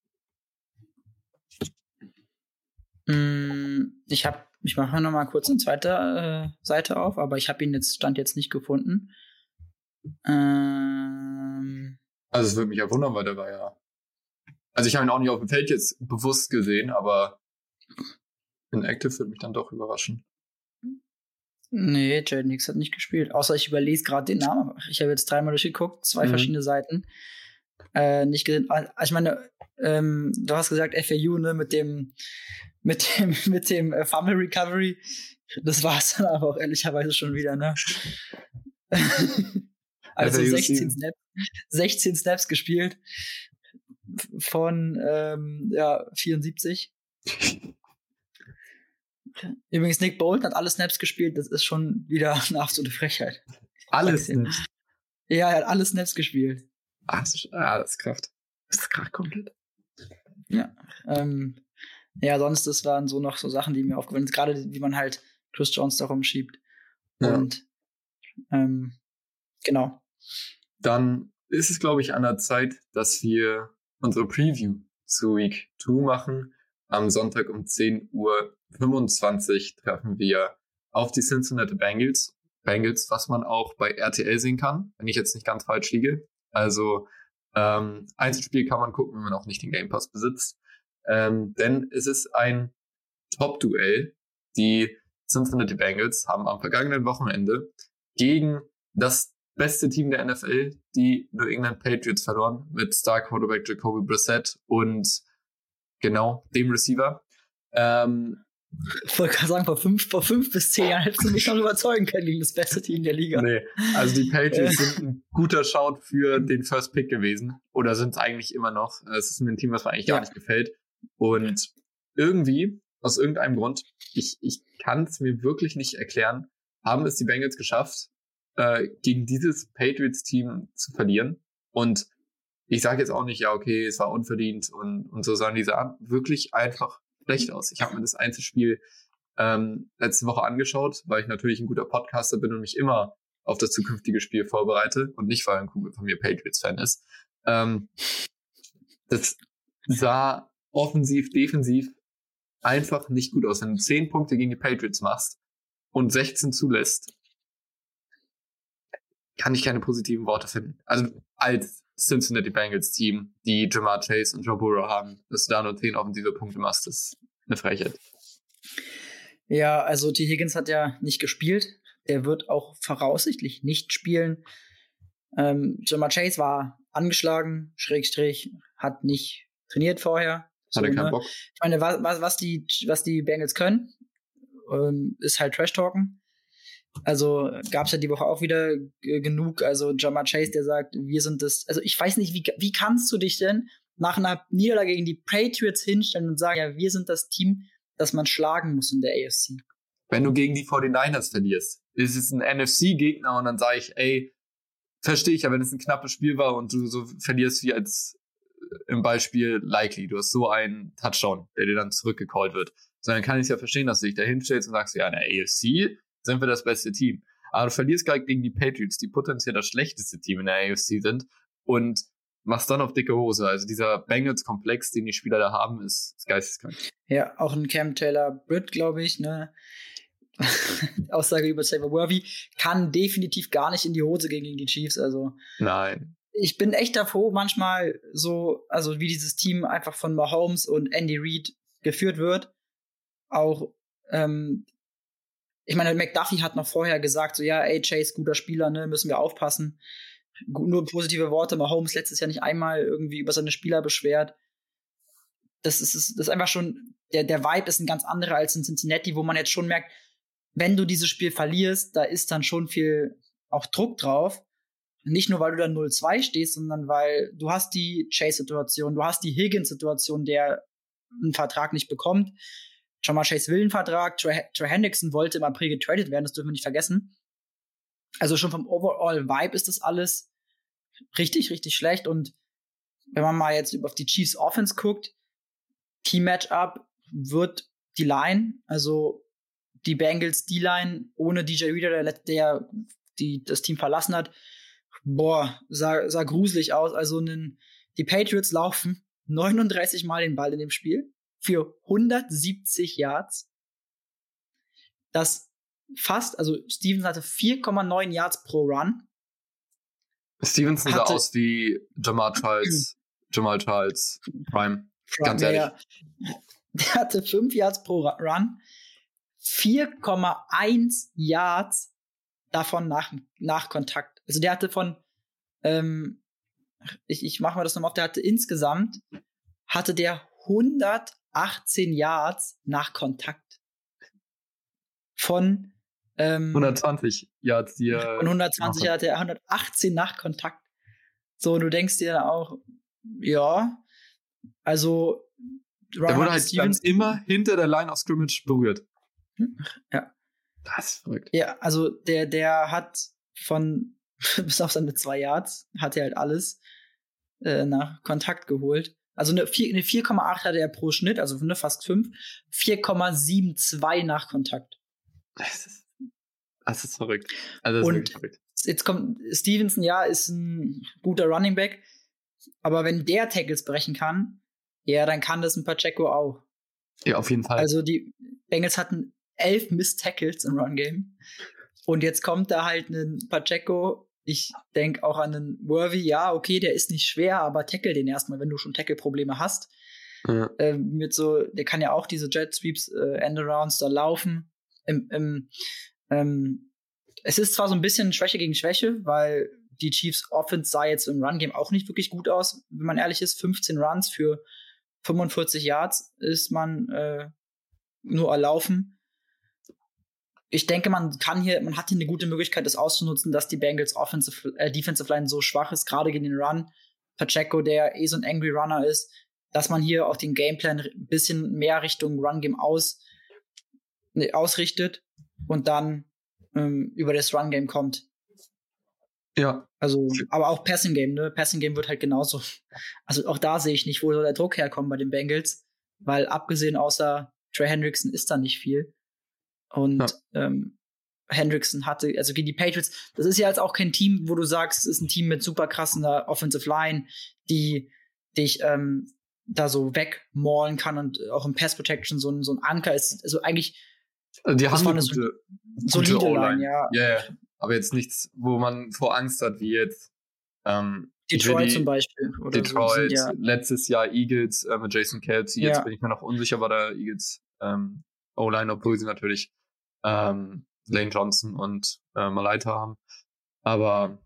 Mm, ich hab, ich mache noch mal kurz eine zweite äh, Seite auf, aber ich habe ihn jetzt, stand jetzt nicht gefunden. Ähm, Also es würde mich ja wundern, weil der war ja... Also ich habe ihn auch nicht auf dem Feld jetzt bewusst gesehen, aber inactive würde mich dann doch überraschen. nee, Jaden Hicks hat nicht gespielt. Außer ich überlese gerade den Namen. Ich habe jetzt dreimal durchgeguckt, zwei Mhm. verschiedene Seiten. Äh, nicht gesehen. Also ich meine, ähm, du hast gesagt F A U, ne, mit dem, mit dem, mit dem äh, Fumble Recovery. Das war's dann aber auch ehrlicherweise schon wieder, ne? Also F A U sechzehn sieben. Snaps, sechzehn Snaps gespielt von ähm, ja, vierundsiebzig. Übrigens, Nick Bolton hat alle Snaps gespielt, das ist schon wieder eine absolute Frechheit. Alles Sag's dir. Snaps. Ja, er hat alle Snaps gespielt. Ah, das ist, ah, das ist Kraft. Das ist Kraft komplett. Ja. Ähm, ja, sonst, das waren so noch so Sachen, die mir aufgefallen sind. Gerade wie man halt Chris Jones da rumschiebt. Ja. Und ähm, genau. Dann ist es, glaube ich, an der Zeit, dass wir unsere Preview zu Week zwei machen. Am Sonntag um zehn Uhr fünfundzwanzig treffen wir auf die Cincinnati Bengals. Bengals, was man auch bei R T L sehen kann, wenn ich jetzt nicht ganz falsch liege. Also ähm, Einzelspiel kann man gucken, wenn man auch nicht den Game Pass besitzt. Ähm, denn es ist ein Top-Duell. Die Cincinnati Bengals haben am vergangenen Wochenende gegen das beste Team der N F L, die New England Patriots, verloren, mit Star-Quarterback Jacoby Brissett und genau dem Receiver. Ähm, Ich wollte gerade sagen, vor fünf, vor fünf bis zehn Jahren hättest du mich noch überzeugen können gegen das beste Team der Liga. nee, also die Patriots sind ein guter Shout für den First Pick gewesen. Oder sind es eigentlich immer noch. Es ist ein Team, was mir eigentlich Ja. gar nicht gefällt. Und irgendwie, aus irgendeinem Grund, ich, ich kann es mir wirklich nicht erklären, haben es die Bengals geschafft, äh, gegen dieses Patriots-Team zu verlieren. Und ich sage jetzt auch nicht, ja, okay, es war unverdient und, und so, sondern die sahen wirklich einfach schlecht aus. Ich habe mir das Einzelspiel ähm, letzte Woche angeschaut, weil ich natürlich ein guter Podcaster bin und mich immer auf das zukünftige Spiel vorbereite und nicht, weil ein Kumpel von mir Patriots-Fan ist. Ähm, das sah offensiv, defensiv einfach nicht gut aus. Wenn du zehn Punkte gegen die Patriots machst und sechzehn zulässt, kann ich keine positiven Worte finden. Also als Cincinnati Bengals Team, die Ja'Marr Chase und Joe Burrow haben, dass du da nur zehn offensive Punkte machst, ist eine Frechheit. Ja, also T. Higgins hat ja nicht gespielt. Der wird auch voraussichtlich nicht spielen. Ähm, Ja'Marr Chase war angeschlagen, Schrägstrich, hat nicht trainiert vorher. So, Hat er keinen ne? Bock. Ich meine, was, was, was, die, was die Bengals können, ähm, ist halt Trash-Talken. Also gab es ja die Woche auch wieder g- genug. Also Ja'Marr Chase, der sagt, wir sind das. Also ich weiß nicht, wie, wie kannst du dich denn nach einer Niederlage gegen die Patriots hinstellen und sagen, ja, wir sind das Team, das man schlagen muss in der A F C. Wenn du gegen die forty-niners verlierst, ist es ein N F C-Gegner und dann sage ich, ey, verstehe ich ja, wenn es ein knappes Spiel war und du so verlierst wie als äh, im Beispiel Likely. Du hast so einen Touchdown, der dir dann zurückgecallt wird. So, dann kann ich ja verstehen, dass du dich da hinstellst und sagst, ja, in der A F C sind wir das beste Team. Aber du verlierst gerade gegen die Patriots, die potenziell das schlechteste Team in der A F C sind und machst dann auf dicke Hose. Also dieser Bengals-Komplex, den die Spieler da haben, ist, ist geisteskrank. Ja, auch ein Cam Taylor Britt, glaube ich, ne? Aussage über Xavier Worthy kann definitiv gar nicht in die Hose gehen gegen die Chiefs. Also Nein. ich bin echt davor, manchmal so, also wie dieses Team einfach von Mahomes und Andy Reid geführt wird. Auch, ähm, ich meine, McDuffie hat noch vorher gesagt, so ja, ey, Chase, guter Spieler, ne, müssen wir aufpassen. Nur positive Worte. Mahomes letztes Jahr nicht einmal irgendwie über seine Spieler beschwert. Das ist, das ist einfach schon, der, der Vibe ist ein ganz anderer als in Cincinnati, wo man jetzt schon merkt, wenn du dieses Spiel verlierst, da ist dann schon viel auch Druck drauf. Nicht nur, weil du dann null zwei stehst, sondern weil du hast die Chase-Situation, du hast die Higgins-Situation, der einen Vertrag nicht bekommt. Ja'Marr Chase will einen Vertrag. Trey, Trey Hendrickson wollte im April getradet werden, das dürfen wir nicht vergessen. Also schon vom Overall-Vibe ist das alles richtig, richtig schlecht. Und wenn man mal jetzt auf die Chiefs Offense guckt, Team-Matchup wird die Line, also die Bengals D-Line ohne D J Reader, der, der die, das Team verlassen hat, boah, sah, sah gruselig aus. Also einen, die Patriots laufen neununddreißig Mal den Ball in dem Spiel für hundertsiebzig Yards. Das fast, also Stevenson hatte vier Komma neun Yards pro Run. Stevenson sah Hatte- aus wie Jamal Charles, Jamal Charles Prime. Ganz Ja, ehrlich. ja. Der hatte fünf Yards pro Run, vier Komma eins Yards davon nach, nach Kontakt. Also der hatte von, ähm, ich, ich mache mal das nochmal auf, der hatte insgesamt, hatte der hundertachtzehn Yards nach Kontakt. Von, ähm, hundertzwanzig Yards, die er von hundertzwanzig gemacht hat. hatte er hundertachtzehn nach Kontakt. So, und du denkst dir dann auch, ja, also Der wurde halt dann immer hinter der Line of Scrimmage berührt. Ja. Das ist verrückt. Ja, also der, der hat von bis auf seine zwei Yards hat er halt alles äh, nach Kontakt geholt. Also eine, vier, eine vier Komma acht hatte er pro Schnitt, also eine fast fünf. vier Komma zweiundsiebzig nach Kontakt. Das ist, das ist verrückt. Also das ist Und wirklich verrückt. jetzt kommt Stevenson, ja, ist ein guter Running Back, aber wenn der Tackles brechen kann, ja, dann kann das ein Pacheco auch. Ja, auf jeden Fall. Also die Bengals hatten elf Missed Tackles im Run-Game. Und jetzt kommt da halt ein Pacheco. Ich denke auch an einen Worthy. Ja, okay, der ist nicht schwer, aber tackle den erstmal, wenn du schon Tackle-Probleme hast. ja. Ähm, mit so, der kann ja auch diese Jet-Sweeps, äh, Endarounds da laufen. Im, im, ähm, es ist zwar so ein bisschen Schwäche gegen Schwäche, weil die Chiefs Offense sah jetzt im Run-Game auch nicht wirklich gut aus, wenn man ehrlich ist. fünfzehn Runs für fünfundvierzig Yards ist man äh, nur erlaufen. Ich denke, man kann hier, man hat hier eine gute Möglichkeit, das auszunutzen, dass die Bengals Offensive, äh, Defensive Line so schwach ist, gerade gegen den Run. Pacheco, der eh so ein Angry Runner ist, dass man hier auch den Gameplan ein bisschen mehr Richtung Run-Game aus, ne, ausrichtet und dann ähm, über das Run-Game kommt. ja. Also, aber auch Passing Game, ne? Passing Game wird halt genauso. Also auch da sehe ich nicht, wo soll der Druck herkommen bei den Bengals, weil abgesehen außer Trey Hendrickson ist da nicht viel. Und Ja. ähm, Hendrickson hatte, also gegen die Patriots, das ist ja jetzt auch kein Team, wo du sagst, es ist ein Team mit super krasser Offensive Line, die dich ähm, da so wegmaulen kann und auch im Pass Protection so ein, so ein Anker ist. Also eigentlich Also die das haben war eine eine gute, solide gute O-Line. Line, ja. Ja, yeah, aber jetzt nichts, wo man vor Angst hat, wie jetzt ähm, Detroit die, zum Beispiel. Oder Detroit, so, sind ja, letztes Jahr Eagles äh, mit Jason Kelce. Jetzt ja. bin ich mir noch unsicher bei der Eagles ähm, O-Line, obwohl sie natürlich ähm, Lane Johnson und äh, Malaita haben. Aber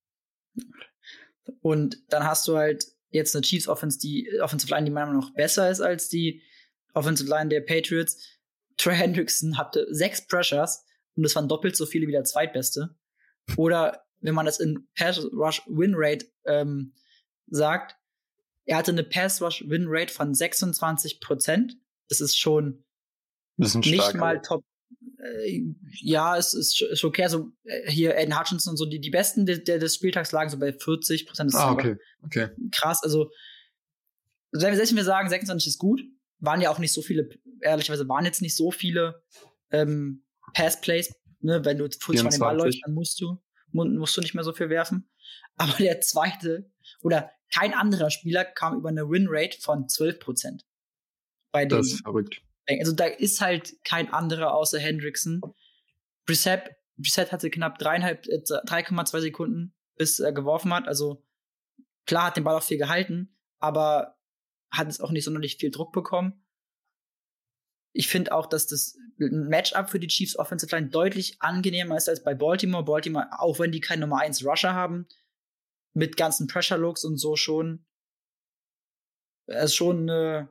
und dann hast du halt jetzt eine Chiefs Offense, die Offensive Line, die meiner Meinung nach noch besser ist als die Offensive Line der Patriots. Trey Hendrickson hatte sechs Pressures und das waren doppelt so viele wie der zweitbeste. Oder wenn man das in Pass Rush Win Rate ähm, sagt, er hatte eine Pass Rush Win Rate von sechsundzwanzig Prozent. Das ist schon bisschen nicht stark, mal aber. top. Äh, ja, es ist, ist okay. Also äh, hier Aiden Hutchinson und so, die, die Besten der, der des Spieltags lagen so bei vierzig Prozent. Das Ah, ist okay, okay. krass. Also selbst wenn wir sagen, sechsundzwanzig ist gut, waren ja auch nicht so viele, ehrlicherweise waren jetzt nicht so viele ähm, Pass-Plays, ne? Wenn du kurz von dem Ball läufst, dann musst du, musst du nicht mehr so viel werfen. Aber der zweite, oder kein anderer Spieler kam über eine Win-Rate von zwölf Prozent. Bei den, das ist verrückt. Also da ist halt kein anderer außer Hendrickson. Brissett, Brissett hatte knapp dreieinhalb, äh, drei Komma zwei Sekunden, bis er geworfen hat. Also klar hat den Ball auch viel gehalten, aber hat es auch nicht sonderlich viel Druck bekommen. Ich finde auch, dass das Matchup für die Chiefs Offensive Line deutlich angenehmer ist als bei Baltimore. Baltimore, auch wenn die keinen Nummer eins Rusher haben, mit ganzen Pressure-Looks und so schon, ist schon eine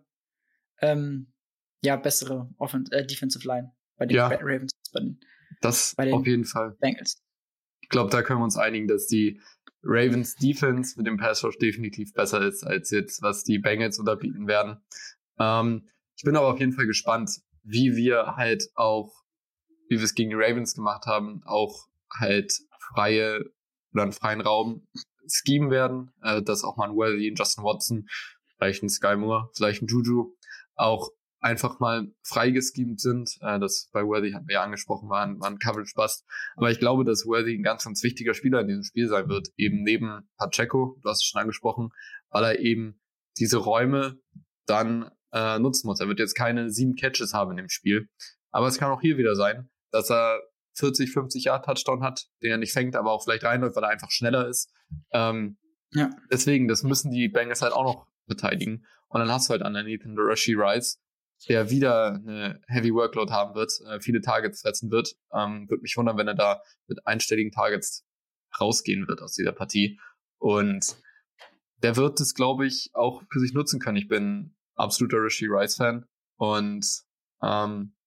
ähm, ja, bessere Offen- äh, Defensive Line bei den Ja, Ravens. Bei den, das bei den auf jeden Fall. Bengals. Ich glaube, da können wir uns einigen, dass die Ravens Defense mit dem Pass Rush definitiv besser ist, als jetzt, was die Bengals unterbieten werden. Ähm, ich bin aber auf jeden Fall gespannt, wie wir halt auch, wie wir es gegen die Ravens gemacht haben, auch halt freie oder einen freien Raum schemen werden, äh, dass auch mal ein Worthy, ein Justin Watson, vielleicht ein Sky Moore, vielleicht ein Juju auch einfach mal frei geschemt sind. Äh, das bei Worthy hatten wir ja angesprochen, war ein, war ein Coverage-Bust. Aber ich glaube, dass Worthy ein ganz, ganz wichtiger Spieler in diesem Spiel sein wird, eben neben Pacheco, du hast es schon angesprochen, weil er eben diese Räume dann äh, nutzen muss. Er wird jetzt keine sieben Catches haben in dem Spiel. Aber es kann auch hier wieder sein, dass er vierzig, fünfzig Yard Touchdown hat, den er nicht fängt, aber auch vielleicht reinläuft, weil er einfach schneller ist. Ähm, ja. Deswegen, das müssen die Bengals halt auch noch verteidigen. Und dann hast du halt underneath einen Rashee Rice, der wieder eine Heavy Workload haben wird, äh, viele Targets setzen wird. Ähm, würde mich wundern, wenn er da mit einstelligen Targets rausgehen wird aus dieser Partie. Und der wird es, glaube ich, auch für sich nutzen können. Ich bin absoluter Rashee Rice-Fan. Und ähm,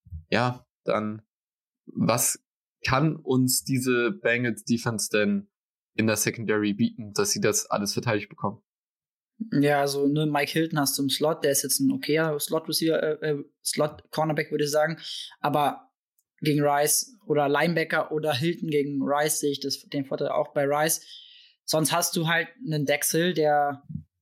ja, dann, was kann uns diese Bengals-Defense denn in der Secondary bieten, dass sie das alles verteidigt bekommen? Ja, also ne, Mike Hilton hast du im Slot, der ist jetzt ein okayer Slot-Receiver, äh, Slot-Cornerback, würde ich sagen. Aber gegen Rice oder Linebacker oder Hilton gegen Rice sehe ich das, den Vorteil auch bei Rice. Sonst hast du halt einen Dex Hill, der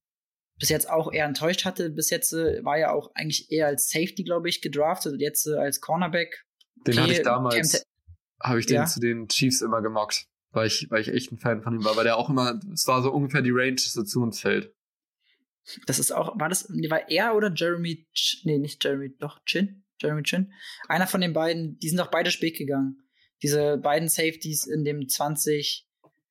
bis jetzt auch eher enttäuscht hatte. Bis jetzt äh, war ja auch eigentlich eher als Safety, glaube ich, gedraftet. Jetzt äh, als Cornerback. Den okay, hatte ich damals, habe ich den ja. zu den Chiefs immer gemockt, weil ich, weil ich echt ein Fan von ihm war, weil der auch immer, es war so ungefähr die Range, dass er zu uns fällt. Das ist auch, war das, war er oder Jeremy, Ch- nee, nicht Jeremy, doch, Chin, Jeremy Chin. Einer von den beiden, die sind doch beide spät gegangen. Diese beiden Safeties in dem zwanzig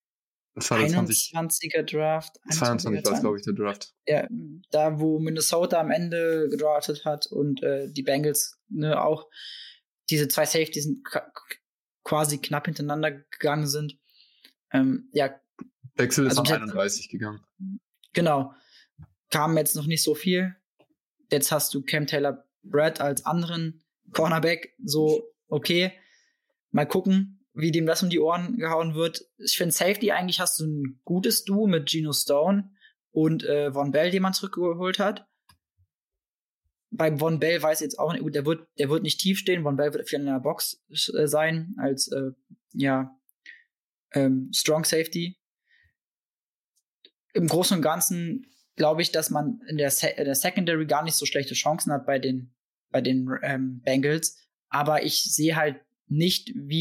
einundzwanziger Draft. zweiundzwanzig war es, glaube ich, der Draft. Ja, da, wo Minnesota am Ende gedraftet hat und äh, die Bengals, ne, auch diese zwei Safeties sind k- quasi knapp hintereinander gegangen sind. Ähm, ja. Wechsel ist also auf einunddreißig gegangen. Genau. Kam jetzt noch nicht so viel. Jetzt hast du Cam Taylor Brad als anderen Cornerback. So, okay. Mal gucken, wie dem das um die Ohren gehauen wird. Ich finde Safety eigentlich hast du ein gutes Duo mit Geno Stone und äh, Von Bell, den man zurückgeholt hat. Beim Von Bell weiß ich jetzt auch nicht, gut, der wird, der wird nicht tief stehen. Von Bell wird viel in der Box äh, sein, als, äh, ja, ähm, Strong Safety. Im Großen und Ganzen glaube ich, dass man in der, Se- in der Secondary gar nicht so schlechte Chancen hat bei den, bei den ähm, Bengals. Aber ich sehe halt nicht, wie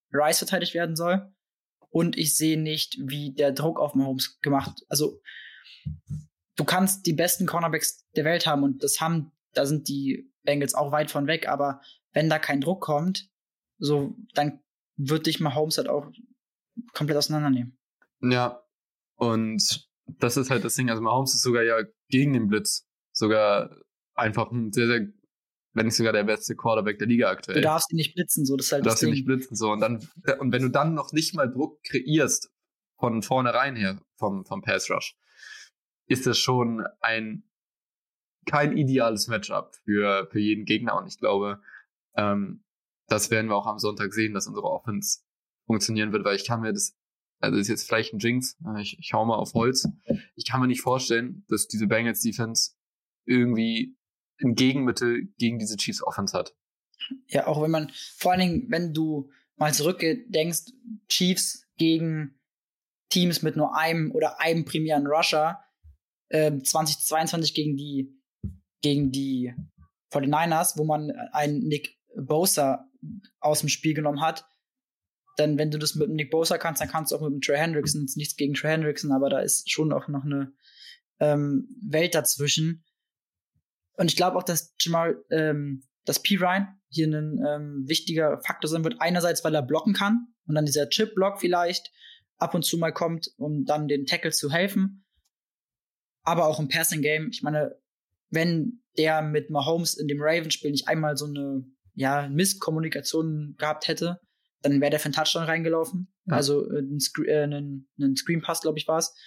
Rice verteidigt werden soll. Und ich sehe nicht, wie der Druck auf Mahomes gemacht. Also, du kannst die besten Cornerbacks der Welt haben und das haben, da sind die Bengals auch weit von weg, aber wenn da kein Druck kommt, so, dann wird dich Mahomes halt auch komplett auseinandernehmen. Ja, und das ist halt das Ding. Also Mahomes ist sogar ja gegen den Blitz sogar einfach ein sehr, sehr, wenn nicht sogar der beste Quarterback der Liga aktuell. Du darfst ihn nicht blitzen, so, das ist halt Du das darfst ihn Ding. nicht blitzen, so. Und dann, und wenn du dann noch nicht mal Druck kreierst, von vornherein her, vom, vom Pass Rush, ist das schon ein, kein ideales Matchup für, für jeden Gegner. Und ich glaube, ähm, das werden wir auch am Sonntag sehen, dass unsere Offense funktionieren wird, weil ich kann mir das, also das ist jetzt vielleicht ein Jinx, ich, ich hau mal auf Holz, ich kann mir nicht vorstellen, dass diese Bengals Defense irgendwie ein Gegenmittel gegen diese Chiefs Offense hat. Ja, auch wenn man, vor allen Dingen, wenn du mal zurückdenkst, Chiefs gegen Teams mit nur einem oder einem primären Rusher, äh, zwanzig zweiundzwanzig gegen die, gegen die forty-niners, wo man einen Nick Bosa aus dem Spiel genommen hat, dann, wenn du das mit Nick Bosa kannst, dann kannst du auch mit dem Trey Hendrickson, jetzt nichts gegen Trey Hendrickson, aber da ist schon auch noch eine ähm, Welt dazwischen. Und ich glaube auch, dass Jamal, ähm, dass P. Ryan hier ein ähm, wichtiger Faktor sein wird. Einerseits, weil er blocken kann und dann dieser Chip-Block vielleicht ab und zu mal kommt, um dann den Tackle zu helfen. Aber auch im Passing-Game. Ich meine, wenn der mit Mahomes in dem Ravens-Spiel nicht einmal so eine ja, Misskommunikation gehabt hätte, dann wäre der für einen Touchdown reingelaufen. Ja. Also äh, ein, Sc- äh, ein, ein Screen-Pass, glaube ich, war es.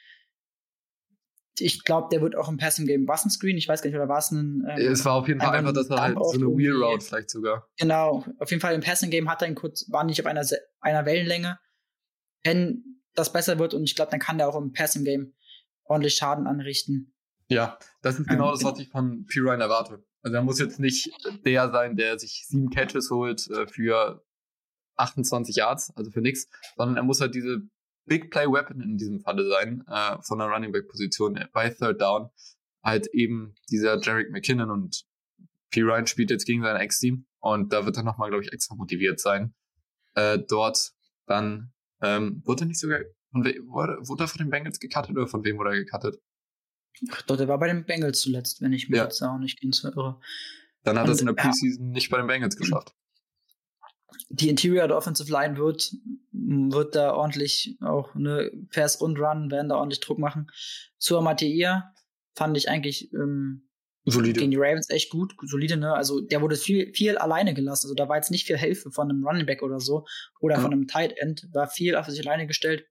Ich glaube, der wird auch im Passing-Game, war es ein Screen? Ich weiß gar nicht, oder war es ein... Ähm, es war auf jeden Fall einfach, dass er halt so eine Wheel Route vielleicht sogar. Genau, auf jeden Fall im Passing-Game hat er ihn kurz, war nicht auf einer, einer Wellenlänge. Wenn das besser wird und ich glaube, dann kann der auch im Passing-Game ordentlich Schaden anrichten. Ja, das ist genau ähm, das, was ich von P. Ryan erwarte. Also er muss jetzt nicht der sein, der sich sieben Catches holt äh, für achtundzwanzig Yards, also für nix, sondern er muss halt diese Big Play Weapon in diesem Falle sein, äh, von der Running Back Position bei Third Down, halt eben dieser Jerick McKinnon, und P. Ryan spielt jetzt gegen sein Ex-Team und da wird er nochmal, glaube ich, extra motiviert sein, äh, dort dann, ähm, wurde er nicht sogar, von we- wurde, wurde er von den Bengals gecuttet oder von wem wurde er gecuttet? Ach doch, der war bei den Bengals zuletzt, wenn ich mich Ja. jetzt auch nicht ganz irre. Dann hat er es in der Und, Preseason ja. nicht bei den Bengals geschafft. Die Interior der Offensive Line wird, wird da ordentlich auch eine Pass und Run, werden da ordentlich Druck machen. Zur Mateia fand ich eigentlich ähm, solide gegen die Ravens echt gut, solide, ne? Also der wurde viel, viel alleine gelassen. Also da war jetzt nicht viel Hilfe von einem Running Back oder so oder ja. von einem Tight End, war viel auf sich alleine gestellt.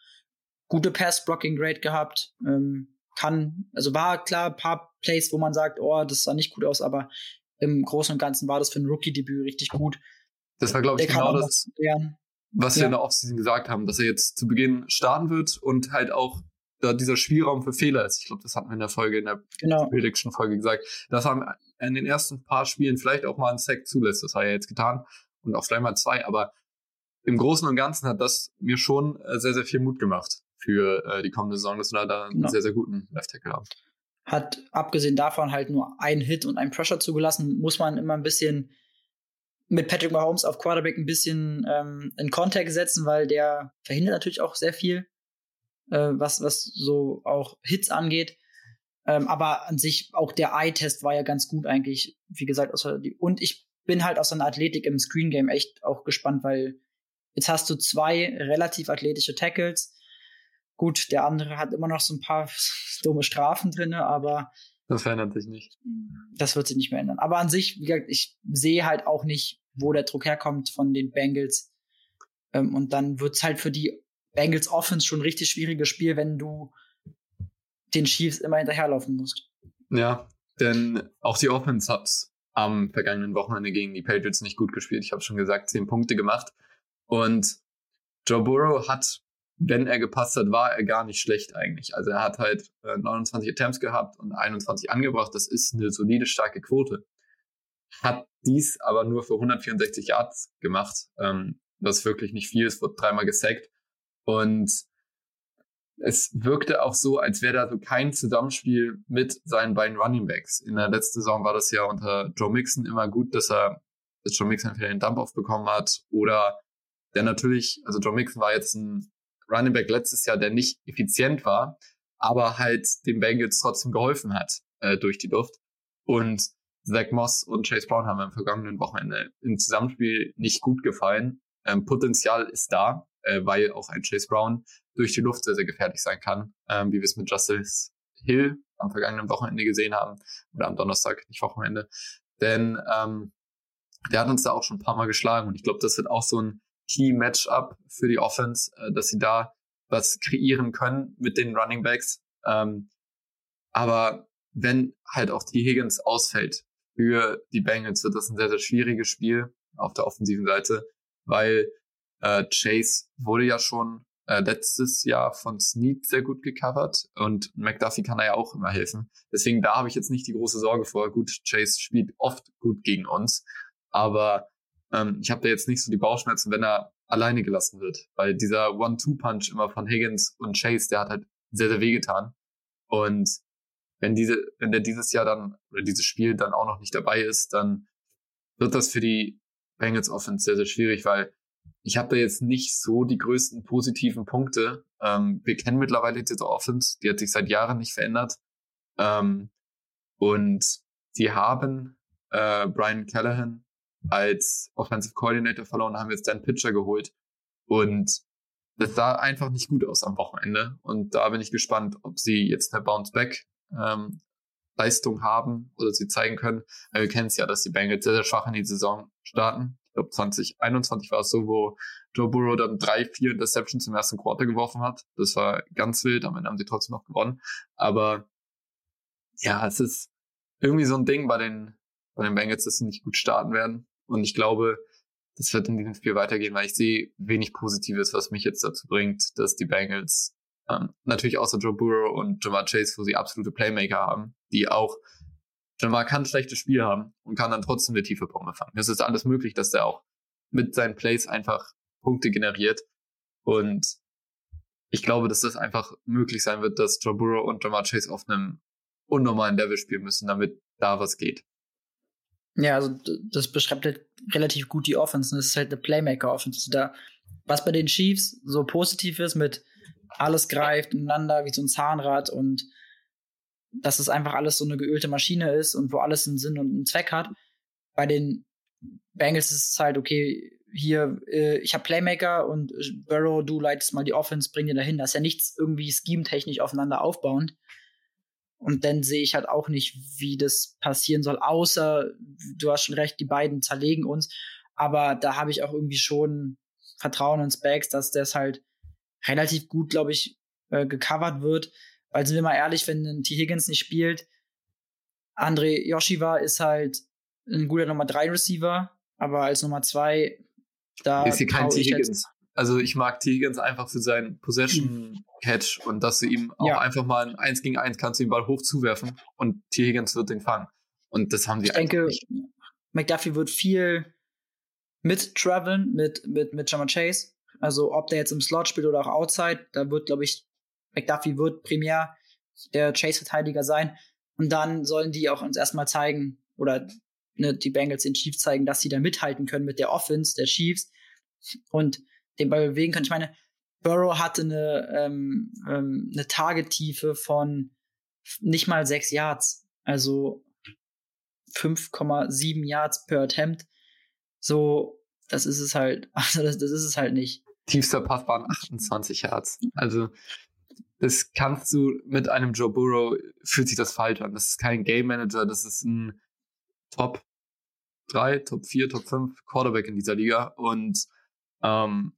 Gute Pass-Blocking-Grade gehabt, ähm, kann, also war klar ein paar Plays, wo man sagt, oh, das sah nicht gut aus, aber im Großen und Ganzen war das für ein Rookie-Debüt richtig gut. Das war, glaube ich, Der genau das, was wir ja. in der Offseason gesagt haben, dass er jetzt zu Beginn starten wird und halt auch da dieser Spielraum für Fehler ist. Ich glaube, das hatten wir in der Folge, in der genau. Prediction-Folge gesagt, dass er in den ersten paar Spielen vielleicht auch mal einen Sack zulässt. Das hat er jetzt getan und auch vielleicht mal zwei, aber im Großen und Ganzen hat das mir schon sehr, sehr viel Mut gemacht für äh, die kommende Saison, dass wir da einen genau. sehr, sehr guten Left-Tackle haben. Hat abgesehen davon halt nur einen Hit und einen Pressure zugelassen, muss man immer ein bisschen mit Patrick Mahomes auf Quarterback ein bisschen ähm, in Contact setzen, weil der verhindert natürlich auch sehr viel, äh, was, was so auch Hits angeht. Ähm, aber an sich auch der Eye-Test war ja ganz gut eigentlich, wie gesagt. Außer die, und ich bin halt aus seiner Athletik im Screen-Game echt auch gespannt, weil jetzt hast du zwei relativ athletische Tackles. Gut, der andere hat immer noch so ein paar dumme Strafen drin, aber das verändert sich nicht. Das wird sich nicht mehr ändern. Aber an sich, wie gesagt, ich sehe halt auch nicht, wo der Druck herkommt von den Bengals. Ähm, und dann wird's halt für die Bengals Offense schon ein richtig schwieriges Spiel, wenn du den Chiefs immer hinterherlaufen musst. Ja, denn auch die Offense hat am vergangenen Wochenende gegen die Patriots nicht gut gespielt. Ich habe schon gesagt, zehn Punkte gemacht. Und Joe Burrow hat, wenn er gepasst hat, war er gar nicht schlecht eigentlich. Also er hat halt äh, neunundzwanzig Attempts gehabt und einundzwanzig angebracht. Das ist eine solide, starke Quote. Hat dies aber nur für hundertvierundsechzig Yards gemacht, ähm, was wirklich nicht viel ist, wurde dreimal gesackt. Und es wirkte auch so, als wäre da so kein Zusammenspiel mit seinen beiden Running Backs. In der letzten Saison war das ja unter Joe Mixon immer gut, dass er, dass Joe Mixon entweder den Dump-Off bekommen hat oder der natürlich, also Joe Mixon war jetzt ein Running Back letztes Jahr, der nicht effizient war, aber halt den Bengals trotzdem geholfen hat äh, durch die Luft. Und Zach Moss und Chase Brown haben am vergangenen Wochenende im Zusammenspiel nicht gut gefallen. Ähm, Potenzial ist da, äh, weil auch ein Chase Brown durch die Luft sehr, sehr gefährlich sein kann, ähm, wie wir es mit Justice Hill am vergangenen Wochenende gesehen haben, oder am Donnerstag, nicht Wochenende. Denn ähm, der hat uns da auch schon ein paar Mal geschlagen und ich glaube, das wird auch so ein Key-Matchup für die Offense, äh, dass sie da was kreieren können mit den Running Backs. Ähm, aber wenn halt auch T. Higgins ausfällt für die Bengals, wird das ein sehr, sehr schwieriges Spiel auf der offensiven Seite, weil äh, Chase wurde ja schon äh, letztes Jahr von Snead sehr gut gecovert und McDuffie kann da ja auch immer helfen. Deswegen da habe ich jetzt nicht die große Sorge vor. Gut, Chase spielt oft gut gegen uns, aber ähm, ich habe da jetzt nicht so die Bauchschmerzen, wenn er alleine gelassen wird, weil dieser One-Two-Punch immer von Higgins und Chase, der hat halt sehr, sehr wehgetan. Und wenn diese, wenn der dieses Jahr dann, oder dieses Spiel dann auch noch nicht dabei ist, dann wird das für die Bengals Offense sehr, sehr schwierig, weil ich habe da jetzt nicht so die größten positiven Punkte. Ähm, wir kennen mittlerweile diese Offense, die hat sich seit Jahren nicht verändert. Ähm, und sie haben äh, Brian Callahan als Offensive Coordinator verloren, haben jetzt Dan Pitcher geholt. Und das sah einfach nicht gut aus am Wochenende. Und da bin ich gespannt, ob sie jetzt eine Bounce-Back ähm, Leistung haben oder sie zeigen können. Weil wir kennen es ja, dass die Bengals sehr, sehr schwach in die Saison starten. Ich glaube, zwanzig einundzwanzig war es so, wo Joe Burrow dann drei, vier Interceptions im ersten Quarter geworfen hat. Das war ganz wild. Am Ende haben sie trotzdem noch gewonnen. Aber ja, es ist irgendwie so ein Ding bei den, bei den Bengals, dass sie nicht gut starten werden. Und ich glaube, das wird in diesem Spiel weitergehen, weil ich sehe wenig Positives, was mich jetzt dazu bringt, dass die Bengals ähm, natürlich außer Joe Burrow und Ja'Marr Chase, wo sie absolute Playmaker haben, die auch, Ja'Marr kann ein schlechtes Spiel haben und kann dann trotzdem eine tiefe Bombe fangen. Es ist alles möglich, dass der auch mit seinen Plays einfach Punkte generiert. Und ich glaube, dass das einfach möglich sein wird, dass Joe Burrow und Ja'Marr Chase auf einem unnormalen Level spielen müssen, damit da was geht. Ja, also das beschreibt halt relativ gut die Offense. Das ist halt eine Playmaker-Offense. Da, was bei den Chiefs so positiv ist, mit alles greift ineinander wie so ein Zahnrad und dass es einfach alles so eine geölte Maschine ist und wo alles einen Sinn und einen Zweck hat. Bei den Bengals ist es halt, okay, hier, äh, ich habe Playmaker und Burrow, du leitest mal die Offense, bring dir dahin. Da ist ja nichts irgendwie schemetechnisch aufeinander aufbauend. Und dann sehe ich halt auch nicht, wie das passieren soll, außer, du hast schon recht, die beiden zerlegen uns. Aber da habe ich auch irgendwie schon Vertrauen in Spags, dass das halt relativ gut, glaube ich, äh, gecovert wird. Weil, sind wir mal ehrlich, wenn ein T. Higgins nicht spielt, Andre Yoshiva ist halt ein guter Nummer drei Receiver, aber als Nummer zwei, da ist hier kein T. Higgins. Jetzt, also ich mag T. Higgins einfach für seinen Possession-Catch und dass du ihm auch ja. einfach mal ein eins gegen eins kannst du den Ball hoch zuwerfen und T. Higgins wird den fangen. Und das haben sie ich einfach denke, nicht. McDuffie wird viel mit traveln, mit, mit, mit Ja'Marr Chase. Also ob der jetzt im Slot spielt oder auch outside, da wird, glaube ich, McDuffie wird primär der Chase-Verteidiger sein. Und dann sollen die auch uns erstmal zeigen, oder ne, die Bengals den Chiefs zeigen, dass sie da mithalten können mit der Offense der Chiefs und den Ball bewegen können. Ich meine, Burrow hatte eine, ähm, ähm, eine Targettiefe von nicht mal sechs Yards. Also fünf Komma sieben Yards per Attempt. So, das ist es halt. Also das, das ist es halt nicht. Tiefster Pass waren achtundzwanzig Yards. Also das kannst du mit einem Joe Burrow, fühlt sich das falsch an. Das ist kein Game Manager, das ist ein Top drei, Top vier, Top fünf Quarterback in dieser Liga. Und ähm,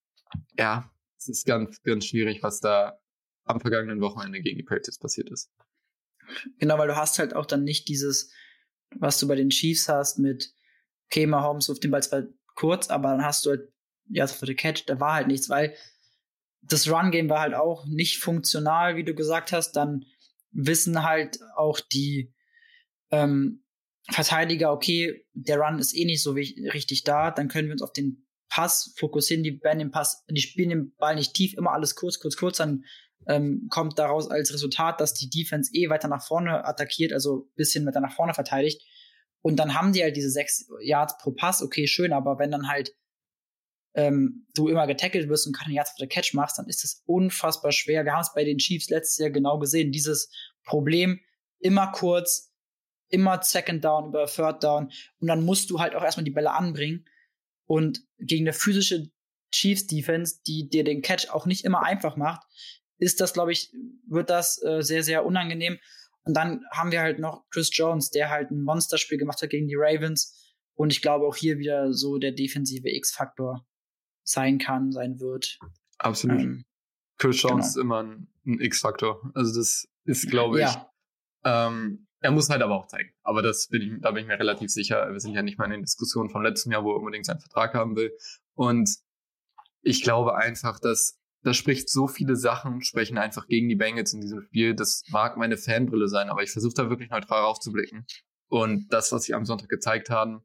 ja, es ist ganz, ganz schwierig, was da am vergangenen Wochenende gegen die Patriots passiert ist. Genau, weil du hast halt auch dann nicht dieses, was du bei den Chiefs hast mit, okay, Mahomes auf den Ball zwar kurz, aber dann hast du halt, ja, für den Catch, da war halt nichts, weil das Run-Game war halt auch nicht funktional, wie du gesagt hast. Dann wissen halt auch die ähm, Verteidiger, okay, der Run ist eh nicht so wie, richtig da, dann können wir uns auf den Pass fokussieren, die werden den Pass, die spielen den Ball nicht tief, immer alles kurz, kurz, kurz, dann ähm, kommt daraus als Resultat, dass die Defense eh weiter nach vorne attackiert, also ein bisschen weiter nach vorne verteidigt. Und dann haben die halt diese sechs Yards pro Pass, okay, schön, aber wenn dann halt ähm, du immer getackelt wirst und keine Yards after the Catch machst, dann ist es unfassbar schwer. Wir haben es bei den Chiefs letztes Jahr genau gesehen, dieses Problem, immer kurz, immer Second Down über Third Down und dann musst du halt auch erstmal die Bälle anbringen und gegen eine physische Chiefs-Defense, die dir den Catch auch nicht immer einfach macht, ist das, glaube ich, wird das äh, sehr, sehr unangenehm. Und dann haben wir halt noch Chris Jones, der halt ein Monsterspiel gemacht hat gegen die Ravens und ich glaube auch hier wieder so der defensive X-Faktor sein kann, sein wird. Absolut. Ähm, Chris Jones genau. ist immer ein, ein X-Faktor. Also das ist, glaube ich, ja. ähm, er muss halt aber auch zeigen. Aber das bin ich, da bin ich mir relativ sicher. Wir sind ja nicht mal in den Diskussionen vom letzten Jahr, wo er unbedingt seinen Vertrag haben will. Und ich glaube einfach, dass das spricht so viele Sachen, sprechen einfach gegen die Bengals in diesem Spiel. Das mag meine Fanbrille sein, aber ich versuche da wirklich neutral raufzublicken. Und das, was sie am Sonntag gezeigt haben,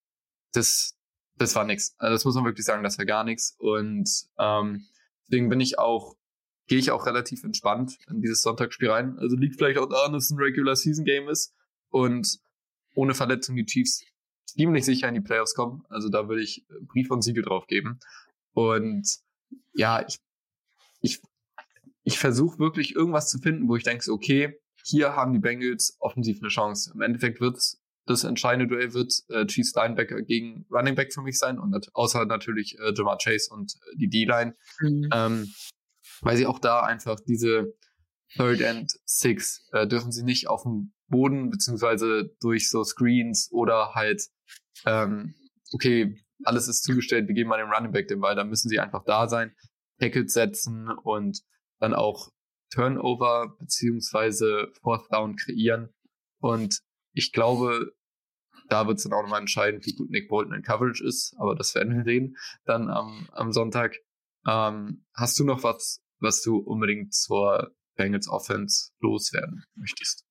das, das war nix. Also das muss man wirklich sagen, das war gar nichts. Und ähm, deswegen bin ich auch, gehe ich auch relativ entspannt in dieses Sonntagsspiel rein. Also liegt vielleicht auch daran, dass es ein Regular-Season-Game ist und ohne Verletzung die Chiefs ziemlich sicher in die Playoffs kommen. Also da würde ich Brief und Siegel drauf geben. Und ja, ich ich ich versuche wirklich irgendwas zu finden, wo ich denke, so, okay, hier haben die Bengals offensiv eine Chance. Im Endeffekt wird das entscheidende Duell wird äh, Chiefs Linebacker gegen Running Back für mich sein und nat- außer natürlich äh, Ja'Marr Chase und äh, die D-Line, mhm. ähm, weil sie auch da einfach diese Third and Six äh, dürfen sie nicht auf dem Boden beziehungsweise durch so Screens oder halt ähm, okay, alles ist zugestellt, wir geben mal dem Running Back den Ball, dann müssen sie einfach da sein, Tackles setzen und dann auch Turnover beziehungsweise Fourth Down kreieren. Und ich glaube, da wird es dann auch nochmal entscheiden, wie gut Nick Bolton in Coverage ist, aber das werden wir sehen dann am, am Sonntag. Ähm, hast du noch was, was du unbedingt zur Bengals Offense loswerden möchtest?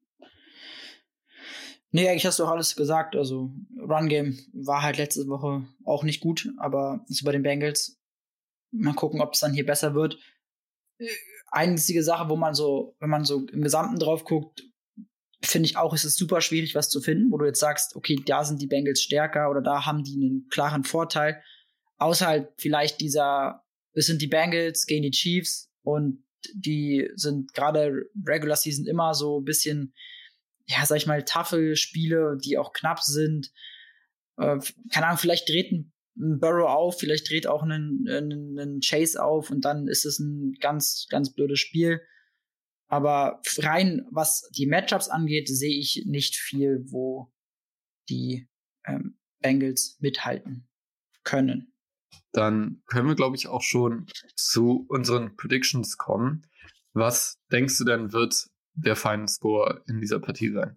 Nee, eigentlich hast du auch alles gesagt. Also Run-Game war halt letzte Woche auch nicht gut, aber ist bei den Bengals. Mal gucken, ob es dann hier besser wird. Einzige Sache, wo man so, wenn man so im Gesamten drauf guckt, finde ich auch, ist es super schwierig, was zu finden, wo du jetzt sagst, okay, da sind die Bengals stärker oder da haben die einen klaren Vorteil. Außer halt vielleicht dieser, es sind die Bengals gegen die Chiefs und die sind gerade Regular Season immer so ein bisschen, ja, sag ich mal, taffe Spiele, die auch knapp sind. Äh, keine Ahnung, vielleicht dreht ein Burrow auf, vielleicht dreht auch einen, einen, einen Chase auf und dann ist es ein ganz, ganz blödes Spiel. Aber rein, was die Matchups angeht, sehe ich nicht viel, wo die ähm, Bengals mithalten können. Dann können wir, glaube ich, auch schon zu unseren Predictions kommen. Was denkst du denn, wird der Final Score in dieser Partie sein?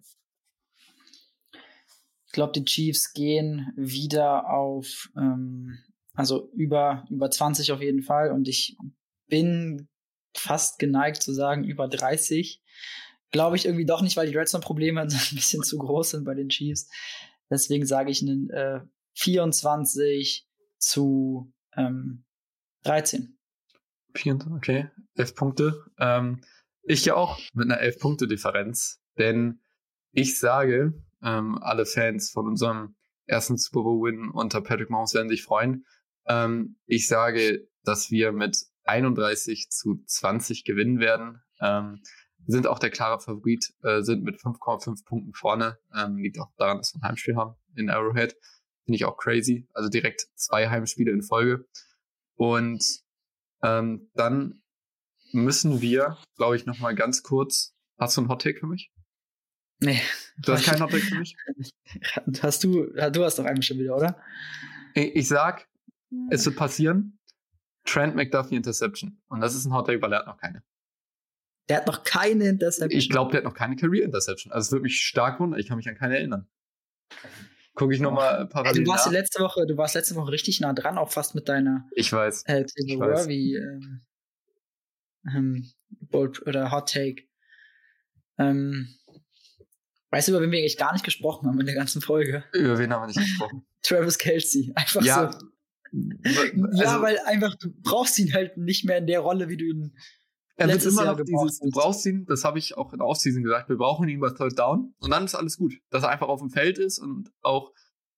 Ich glaube, die Chiefs gehen wieder auf, ähm, also über, über zwanzig auf jeden Fall. Und ich bin fast geneigt zu sagen, über dreißig. Glaube ich irgendwie doch nicht, weil die Red Zone-Probleme ein bisschen zu groß sind bei den Chiefs. Deswegen sage ich einen äh, vierundzwanzig zu ähm, dreizehn. Okay, elf Punkte. Ähm, ich ja auch mit einer elf-Punkte-Differenz. Denn ich sage, ähm, alle Fans von unserem ersten Super Bowl-Win unter Patrick Mahomes werden sich freuen. Ähm, ich sage, dass wir mit einunddreißig zu zwanzig gewinnen werden. Ähm, sind auch der klare Favorit, äh, sind mit fünf Komma fünf Punkten vorne. Ähm, liegt auch daran, dass wir ein Heimspiel haben in Arrowhead. Finde ich auch crazy. Also direkt zwei Heimspiele in Folge. Und ähm, dann müssen wir, glaube ich, noch mal ganz kurz. Hast du einen Hot-Take für mich? Nee. Du hast keinen Hot-Take für mich? Hast du, du hast doch einen schon wieder, oder? Ich, ich sag, es wird passieren. Trent McDuffie Interception. Und das ist ein Hot-Take, weil er hat noch keine. Der hat noch keine Interception? Ich glaube, der hat noch keine Career-Interception. Also es würde mich stark wundern. Ich kann mich an keine erinnern. Gucke ich nochmal parallel Du warst nach. letzte Woche, du warst letzte Woche richtig nah dran, auch fast mit deiner ich weiß, äh, ich weiß. Wie, ähm, ähm, Bold oder Hot Take. Ähm, weißt du, über wen wir eigentlich gar nicht gesprochen haben in der ganzen Folge? Über wen haben wir nicht gesprochen? Travis Kelce. Einfach ja, so. Also, ja, weil einfach, du brauchst ihn halt nicht mehr in der Rolle, wie du ihn er wird letztes immer Jahr noch dieses, du brauchst ihn, das habe ich auch in der Offseason gesagt, wir brauchen ihn bei Third Down und dann ist alles gut. Dass er einfach auf dem Feld ist und auch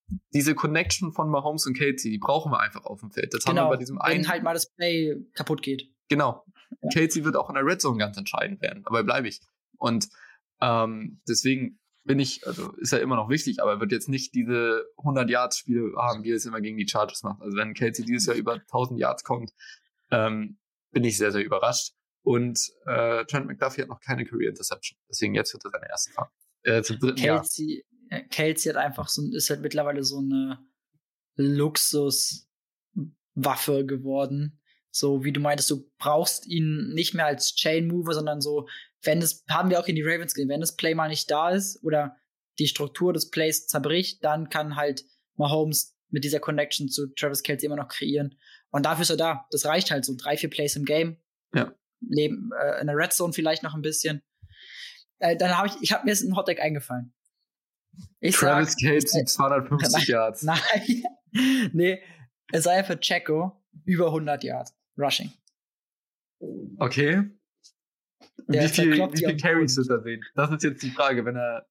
diese Connection von Mahomes und Kelsey, die brauchen wir einfach auf dem Feld. Das genau, haben wir bei diesem wenn einen. halt mal das Play kaputt geht. Genau. Ja. Kelsey wird auch in der Red Zone ganz entscheidend werden. Dabei bleibe ich. Und ähm, deswegen bin ich, also ist ja immer noch wichtig, aber er wird jetzt nicht diese hundert-Yards-Spiele haben, wie er es immer gegen die Chargers macht. Also wenn Kelsey dieses Jahr über tausend Yards kommt, ähm, bin ich sehr, sehr überrascht. Und äh, Trent McDuffie hat noch keine Career Interception. Deswegen jetzt wird er seine erste fahren. Äh, zum dritten Kelsey, Jahr. Kelsey hat einfach so, ist halt mittlerweile so eine Luxuswaffe geworden. So wie du meintest, du brauchst ihn nicht mehr als Chain Mover, sondern so, wenn es, haben wir auch in die Ravens gesehen, wenn das Play mal nicht da ist oder die Struktur des Plays zerbricht, dann kann halt Mahomes mit dieser Connection zu Travis Kelce immer noch kreieren. Und dafür ist er da. Das reicht halt so. Drei, vier Plays im Game. Ja. Leben, äh, in der Red Zone vielleicht noch ein bisschen. Äh, dann habe ich, ich habe mir jetzt ein Hotdeck eingefallen. Ich Travis Kelce, äh, zweihundertfünfzig Yards. Nein. nee, es sei für Checo über hundert Yards. Rushing. Okay. Der wie viel, verkloppt wie die viel am Carries Boden. wird er sehen? Das ist jetzt die Frage, wenn er.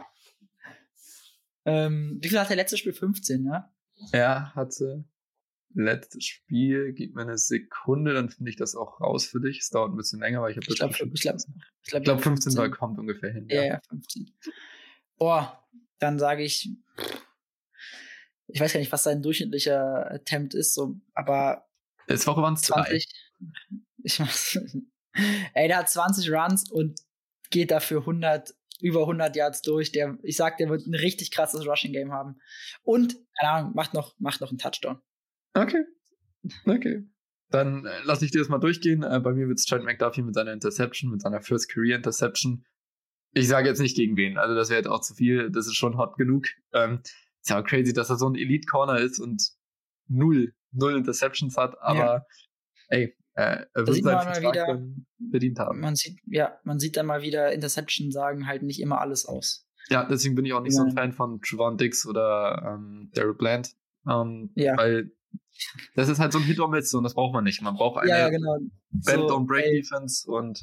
Ähm, wie viel hat der letzte Spiel? fünfzehn, ne? Er hatte letztes Spiel, gib mir eine Sekunde, dann finde ich das auch raus für dich. Es dauert ein bisschen länger, weil ich habe das Ich glaube, schon- ich glaube, ich glaube, Ich glaube, fünfzehn Mal kommt ungefähr hin. Ja, ja, fünfzehn. Boah, dann sage ich, ich weiß gar nicht, was sein durchschnittlicher Attempt ist, so, aber Letzte Woche waren es drei. zwanzig. Ich mach's. Ey, der hat zwanzig Runs und geht dafür hundert, über hundert Yards durch. Der, ich sag, der wird ein richtig krasses Rushing-Game haben. Und, keine Ahnung, macht noch, macht noch einen Touchdown. Okay. Okay. Dann äh, lasse ich dir das mal durchgehen. Äh, bei mir wird es Trent McDuffie mit seiner Interception, mit seiner First Career Interception. Ich sage jetzt nicht gegen wen. Also das wäre jetzt auch zu viel. Das ist schon hot genug. Ähm, ist ja auch crazy, dass er so ein Elite Corner ist und null, null Interceptions hat. Aber Ja. ey, äh, er Da wird sieht seinen man mal Vertrag wieder- dann verdient haben. Man sieht, ja, man sieht dann mal wieder, Interception sagen halt nicht immer alles aus. Ja, deswegen bin ich auch nicht so ein Ja. Fan von Trevon Diggs oder ähm, Derek Bland. Ähm, Ja. Weil das ist halt so ein Hit or Miss und das braucht man nicht. Man braucht eine Ja, ja, genau. Bend So, on Break ey, Defense und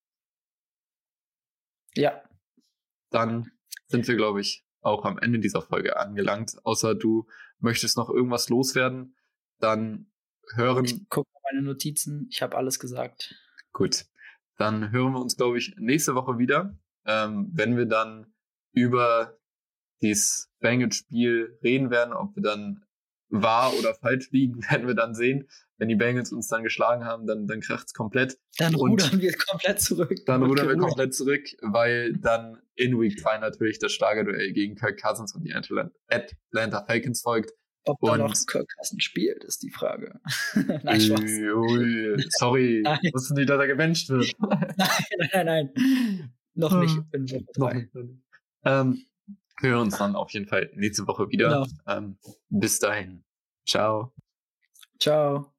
ja, dann sind wir, glaube ich, auch am Ende dieser Folge angelangt. Außer du möchtest noch irgendwas loswerden, dann hören. ich gucke meine Notizen. Ich habe alles gesagt. Gut, dann hören wir uns, glaube ich, nächste Woche wieder, ähm, wenn wir dann über dieses Bengals-Spiel reden werden. Ob wir dann wahr oder falsch liegen, werden wir dann sehen. Wenn die Bengals uns dann geschlagen haben, dann, dann kracht's komplett. Dann Und rudern wir komplett zurück. Dann Wird rudern wir gerudert. komplett zurück, weil dann in Week zwei natürlich das Schlagerduell gegen Kirk Cousins und die Atlanta, Atlanta Falcons folgt. Ob da Und- noch Kirk Cousins spielt, ist die Frage. Nein, Spaß. Ui, ui, sorry, Nein. wussten nicht, dass er gebencht wird. Nein, nein, nein. Noch nicht. In Woche Noch drei. nicht, noch nicht. Ähm, wir hören uns dann auf jeden Fall nächste Woche wieder. Genau. Ähm, bis dahin. Ciao. Ciao.